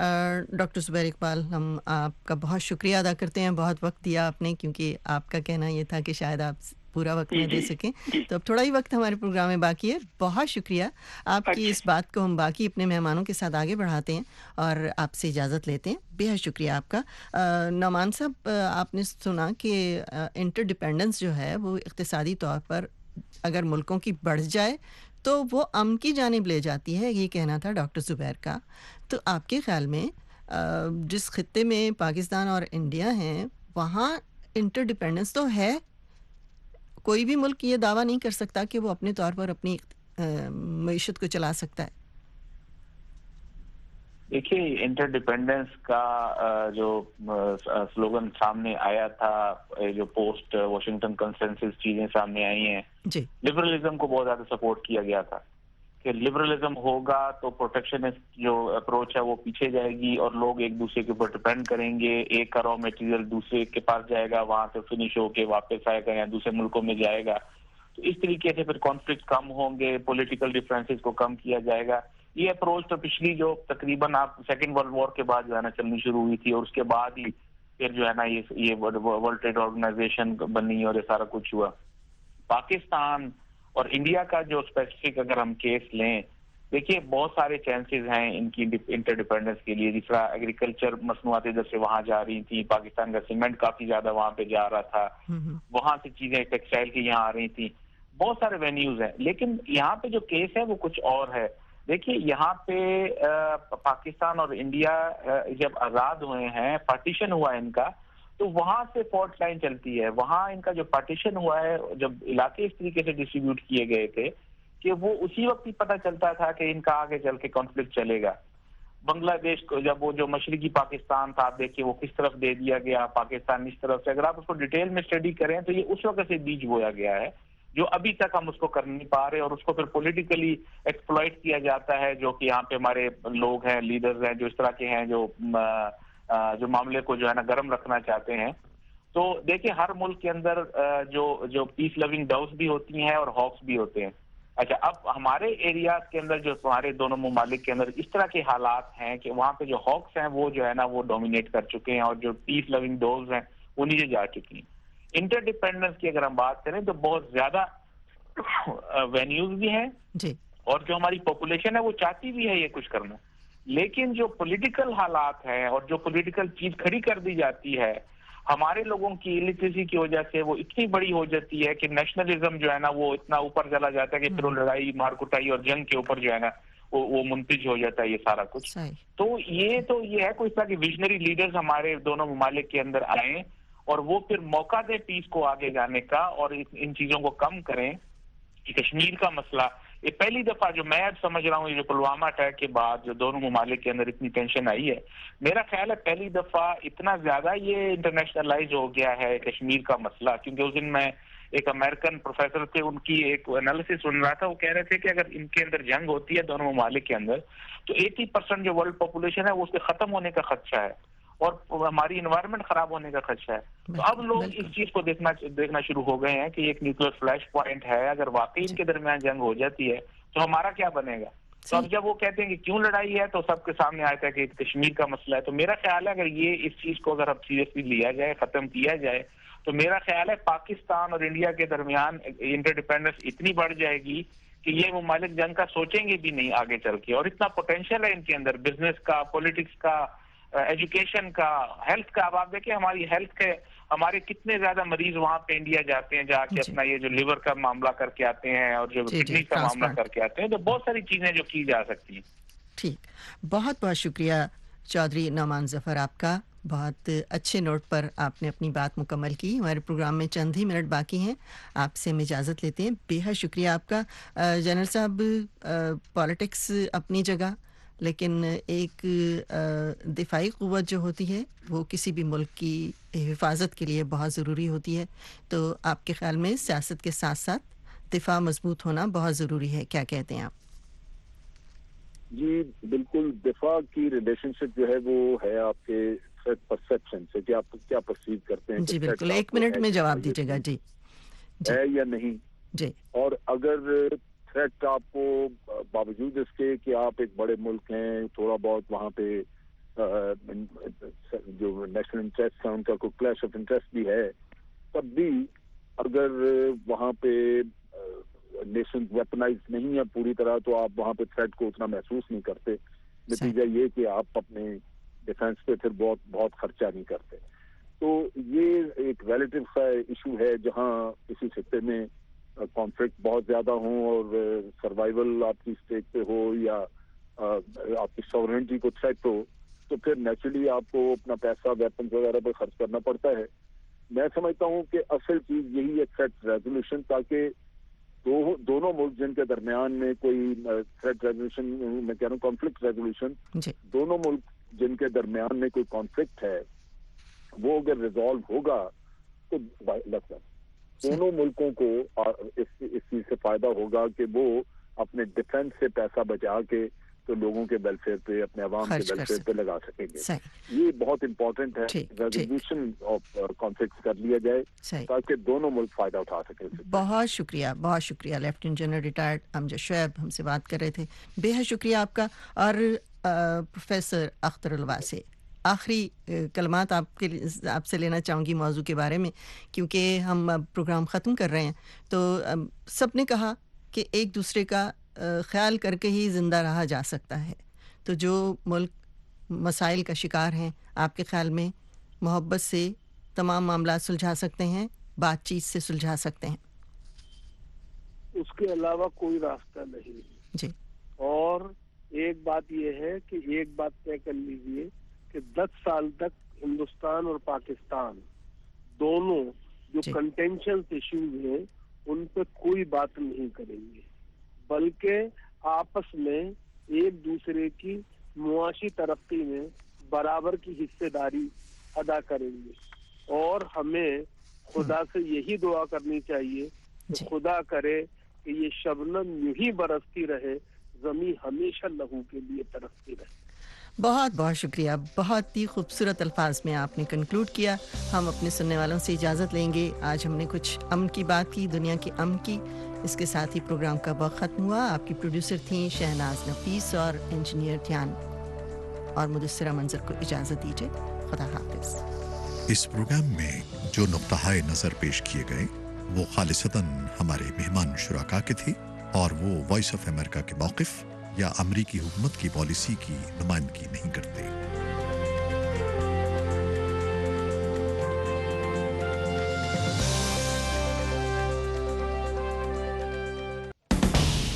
डॉक्टर ज़ुबैर इकबाल, हम आपका बहुत शुक्रिया अदा करते हैं, बहुत वक्त दिया आपने, क्योंकि आपका कहना ये था कि शायद आप पूरा वक्त न दे सकें, तो अब थोड़ा ही वक्त हमारे प्रोग्राम में बाकी है। बहुत शुक्रिया आपकी इस बात को हम बाकी अपने मेहमानों के साथ आगे बढ़ाते हैं और आपसे इजाज़त लेते हैं। बेहद शुक्रिया आपका। नौमान साहब, आपने सुना कि इंटरडिपेंडेंस जो है वो इक़्तिसादी तौर पर अगर मुल्कों की बढ़ जाए तो वो अमन की जानिब ले जाती है, ये कहना था डॉक्टर ज़ुबैर का। तो आपके ख्याल में जिस खित्ते में पाकिस्तान और इंडिया हैं वहाँ इंटरडिपेंडेंस तो है, कोई भी मुल्क ये दावा नहीं कर सकता कि वो अपने तौर पर अपनी मईशत को चला सकता है। देखिए, इंटरडिपेंडेंस का जो स्लोगन सामने आया था, जो पोस्ट वॉशिंगटन कंसेंसस चीजें सामने आई हैं, लिबरलिज्म को बहुत ज्यादा सपोर्ट किया गया था कि लिबरलिज्म होगा तो प्रोटेक्शनिस्ट जो अप्रोच है वो पीछे जाएगी और लोग एक दूसरे के ऊपर डिपेंड करेंगे, एक का रॉ मटेरियल दूसरे के पास जाएगा, वहां से फिनिश होके वापस आएगा या दूसरे मुल्कों में जाएगा। तो इस तरीके से फिर कॉन्फ्लिक्ट कम होंगे, पॉलिटिकल डिफरेंसेस को कम किया जाएगा। ये अप्रोच तो पिछली जो तकरीबन आप सेकेंड वर्ल्ड वॉर के बाद जो है ना चलनी शुरू हुई थी और उसके बाद ही फिर जो है ना ये ये वर्ल्ड ट्रेड ऑर्गेनाइजेशन बनी और ये सारा कुछ हुआ। पाकिस्तान और इंडिया का जो स्पेसिफिक अगर हम केस लें, देखिए बहुत सारे चांसेस हैं इनकी इंटरडिपेंडेंस के लिए। जिस तरह एग्रीकल्चर मसनूआत इधर से वहां जा रही थी, पाकिस्तान का सीमेंट काफी ज्यादा वहां पे जा रहा था, वहां से चीजें टेक्सटाइल की यहाँ आ रही थी, बहुत सारे वेन्यूज हैं। लेकिन यहाँ पे जो केस है वो कुछ और है। देखिए यहाँ पे आ, पाकिस्तान और इंडिया आ, जब आजाद हुए हैं, पार्टीशन हुआ है इनका, तो वहां से फॉल्ट लाइन चलती है। वहां इनका जो पार्टीशन हुआ है, जब इलाके इस तरीके से डिस्ट्रीब्यूट किए गए थे कि वो उसी वक्त ही पता चलता था कि इनका आगे चल के कॉन्फ्लिक्ट चलेगा। बांग्लादेश को जब वो जो मशरकी पाकिस्तान था, आप देखिए वो किस तरफ दे दिया गया, पाकिस्तान इस तरफ से, अगर आप उसको डिटेल में स्टडी करें तो ये उस वक्त से बीज बोया गया है जो अभी तक हम उसको कर नहीं पा रहे और उसको फिर पॉलिटिकली एक्सप्लॉइट किया जाता है। जो कि यहाँ पे हमारे लोग हैं, लीडर्स हैं, जो इस तरह के हैं, जो जो मामले को जो है ना गर्म रखना चाहते हैं। तो देखिए हर मुल्क के अंदर जो जो पीस लविंग डव्स भी होती हैं और हॉक्स भी होते हैं। अच्छा, अब हमारे एरियाज के अंदर जो हमारे दोनों ममालिक के अंदर इस तरह के हालात हैं कि वहाँ पे जो हॉक्स हैं वो जो है ना वो डोमिनेट कर चुके हैं और जो पीस लविंग डव्स हैं وہ نیچے جا چکی ہیں. انٹر ڈیپینڈنس کی اگر ہم بات کریں تو بہت زیادہ وینیوز بھی ہیں جی اور جو ہماری پاپولیشن ہے وہ چاہتی بھی ہے یہ کچھ کرنا, لیکن جو پولیٹیکل حالات ہیں اور جو پولیٹیکل چیز کھڑی کر دی جاتی ہے ہمارے لوگوں کی الٹریسی کی وجہ سے وہ اتنی بڑی ہو جاتی ہے کہ نیشنلزم جو ہے نا وہ اتنا اوپر چلا جاتا ہے کہ پھر وہ لڑائی مار کٹائی اور جنگ کے اوپر جو ہے نا وہ وہ منتج ہو جاتا ہے یہ سارا کچھ. تو یہ تو یہ ہے کوئی طرح کی ویژنری لیڈرز ہمارے دونوں ممالک کے اندر آئیں اور وہ پھر موقع دے پیس کو آگے جانے کا اور ان چیزوں کو کم کریں. کشمیر کا مسئلہ یہ پہلی دفعہ جو میں اب سمجھ رہا ہوں یہ جو پلوامہ اٹیک کے بعد جو دونوں ممالک کے اندر اتنی ٹینشن آئی ہے, میرا خیال ہے پہلی دفعہ اتنا زیادہ یہ انٹرنیشنلائز ہو گیا ہے کشمیر کا مسئلہ. کیونکہ اس دن میں ایک امریکن پروفیسر تھے, ان کی ایک انالیسس سن رہا تھا, وہ کہہ رہے تھے کہ اگر ان کے اندر جنگ ہوتی ہے دونوں ممالک کے اندر تو ایٹی پرسینٹ جو ورلڈ پاپولیشن ہے وہ اس کے ختم ہونے کا خدشہ ہے اور ہماری انوائرمنٹ خراب ہونے کا خدشہ ہے. تو اب لوگ اس چیز کو دیکھنا دیکھنا شروع ہو گئے ہیں کہ ایک نیوکلیر فلیش پوائنٹ ہے, اگر واقعی ان کے درمیان جنگ ہو جاتی ہے تو ہمارا کیا بنے گا. تو اب جب وہ کہتے ہیں کہ کیوں لڑائی ہے تو سب کے سامنے آتا ہے کہ کشمیر کا مسئلہ ہے. تو میرا خیال ہے اگر یہ اس چیز کو اگر اب سیریسلی لیا جائے, ختم کیا جائے, تو میرا خیال ہے پاکستان اور انڈیا کے درمیان انٹر ڈیپینڈنس اتنی بڑھ جائے گی کہ یہ ممالک جنگ کا سوچیں گے بھی نہیں آگے چل کے. اور اتنا پوٹینشیل ہے ان کے اندر, بزنس کا, پولیٹکس کا, ایجوکیشن کا, ہیلتھ کا. اب آپ دیکھیں ہماری ہیلتھ کے ہمارے کتنے زیادہ مریض وہاں پہ انڈیا جاتے ہیں جا کے اپنا یہ جو لیور کا معاملہ کر کے آتے ہیں اور جو کڈنی کا معاملہ کر کے آتے ہیں. تو بہت ساری چیزیں جو کی جا سکتی ہیں. ٹھیک, بہت بہت شکریہ چودھری نعمان ظفر آپ کا. بہت اچھے نوٹ پر آپ نے اپنی بات مکمل کی. ہمارے پروگرام میں چند ہی منٹ باقی ہیں, آپ سے ہم اجازت لیتے ہیں. بے حد شکریہ آپ کا. جنرل صاحب, پالیٹکس اپنی جگہ, لیکن ایک دفاعی قوت جو ہوتی ہے وہ کسی بھی ملک کی حفاظت کے لیے بہت ضروری ہوتی ہے. تو آپ کے خیال میں سیاست کے ساتھ ساتھ دفاع مضبوط ہونا بہت ضروری ہے, کیا کہتے ہیں آپ؟ جی بالکل, دفاع کی ریلیشن شپ جو ہے وہ ہے آپ کے پرسپشن سے کہ آپ کیا پرسیو کرتے ہیں. جی بالکل, ایک منٹ میں جواب دیجیے گا. جی ہے یا نہیں جی. اور اگر تھریٹ آپ کو باوجود اس کے کہ آپ ایک بڑے ملک ہیں, تھوڑا بہت وہاں پہ جو نیشنل انٹرسٹ ہے ان کا کوئی کلیش آف انٹرسٹ بھی ہے, تب بھی اگر وہاں پہ نیشن ویپنائز نہیں ہے پوری طرح تو آپ وہاں پہ تھریٹ کو اتنا محسوس نہیں کرتے. نتیجہ یہ کہ آپ اپنے ڈیفینس پہ پھر بہت بہت خرچہ نہیں کرتے. تو یہ ایک ریلیٹو کا ایشو ہے جہاں کسی خطے میں کانفلکٹ بہت زیادہ ہوں اور سروائیول آپ کی اسٹیٹ پہ ہو یا آپ کی سوورنٹی کو تھریٹ ہو, تو پھر نیچرلی آپ کو اپنا پیسہ ویپنز وغیرہ پہ خرچ کرنا پڑتا ہے. میں سمجھتا ہوں کہ اصل چیز یہی ہے تھریٹ ریزولوشن, تاکہ دو دونوں ملک جن کے درمیان میں کوئی تھریٹ ریزولوشن, میں کہہ رہا ہوں کانفلکٹ ریزولوشن, دونوں ملک جن کے درمیان میں کوئی کانفلکٹ ہے وہ اگر ریزالو ہوگا تو لگتا دونوں ملکوں کو اس چیز سے فائدہ ہوگا کہ وہ اپنے ڈیفینس سے پیسہ بچا کے تو لوگوں کے ویلفیئر پہ, اپنے عوام کے ویلفیئر پہ لگا سکیں گے. یہ بہت امپورٹنٹ ہے, ریزولوشن آف کانفلکٹ کر لیا جائے تاکہ دونوں ملک فائدہ اٹھا سکیں. بہت شکریہ, بہت شکریہ. Lieutenant general retired Amjad Shoaib ہم سے بات کر رہے تھے. بے حد شکریہ آپ کا. اور پروفیسر اختر الواسع, آخری کلمات آپ کے آپ سے لینا چاہوں گی موضوع کے بارے میں, کیونکہ ہم اب پروگرام ختم کر رہے ہیں. تو سب نے کہا کہ ایک دوسرے کا خیال کر کے ہی زندہ رہا جا سکتا ہے. تو جو ملک مسائل کا شکار ہیں, آپ کے خیال میں محبت سے تمام معاملات سلجھا سکتے ہیں, بات چیت سے سلجھا سکتے ہیں؟ اس کے علاوہ کوئی راستہ نہیں. جی. اور ایک بات یہ ہے کہ ایک بات طے کر لیجئے کہ دس سال تک ہندوستان اور پاکستان دونوں جو کنٹینشن ایشوز ہیں ان پہ کوئی بات نہیں کریں گے, بلکہ آپس میں ایک دوسرے کی معاشی ترقی میں برابر کی حصے داری ادا کریں گے. اور ہمیں خدا سے یہی دعا کرنی چاہیے کہ خدا کرے کہ یہ شبنم یوں ہی برستی رہے, زمین ہمیشہ لہو کے لیے ترستی رہے. بہت بہت شکریہ. بہت ہی خوبصورت الفاظ میں آپ نے کنکلوڈ کیا. ہم اپنے سننے والوں سے اجازت لیں گے. آج ہم نے کچھ امن کی بات کی, دنیا کے امن کی. اس کے ساتھ ہی پروگرام کا وقت ختم ہوا. آپ کی پروڈیوسر تھیں شہناز نفیس اور انجینئر دھیان اور مدثرہ منظر کو اجازت دیجیے. خدا حافظ. اس پروگرام میں جو نقطہ نظر پیش کیے گئے وہ خالصتاً ہمارے مہمان شرکا کے تھے اور وہ وائس آف امریکہ کے موقف یا امریکی حکومت کی پالیسی کی نمائندگی نہیں کرتے۔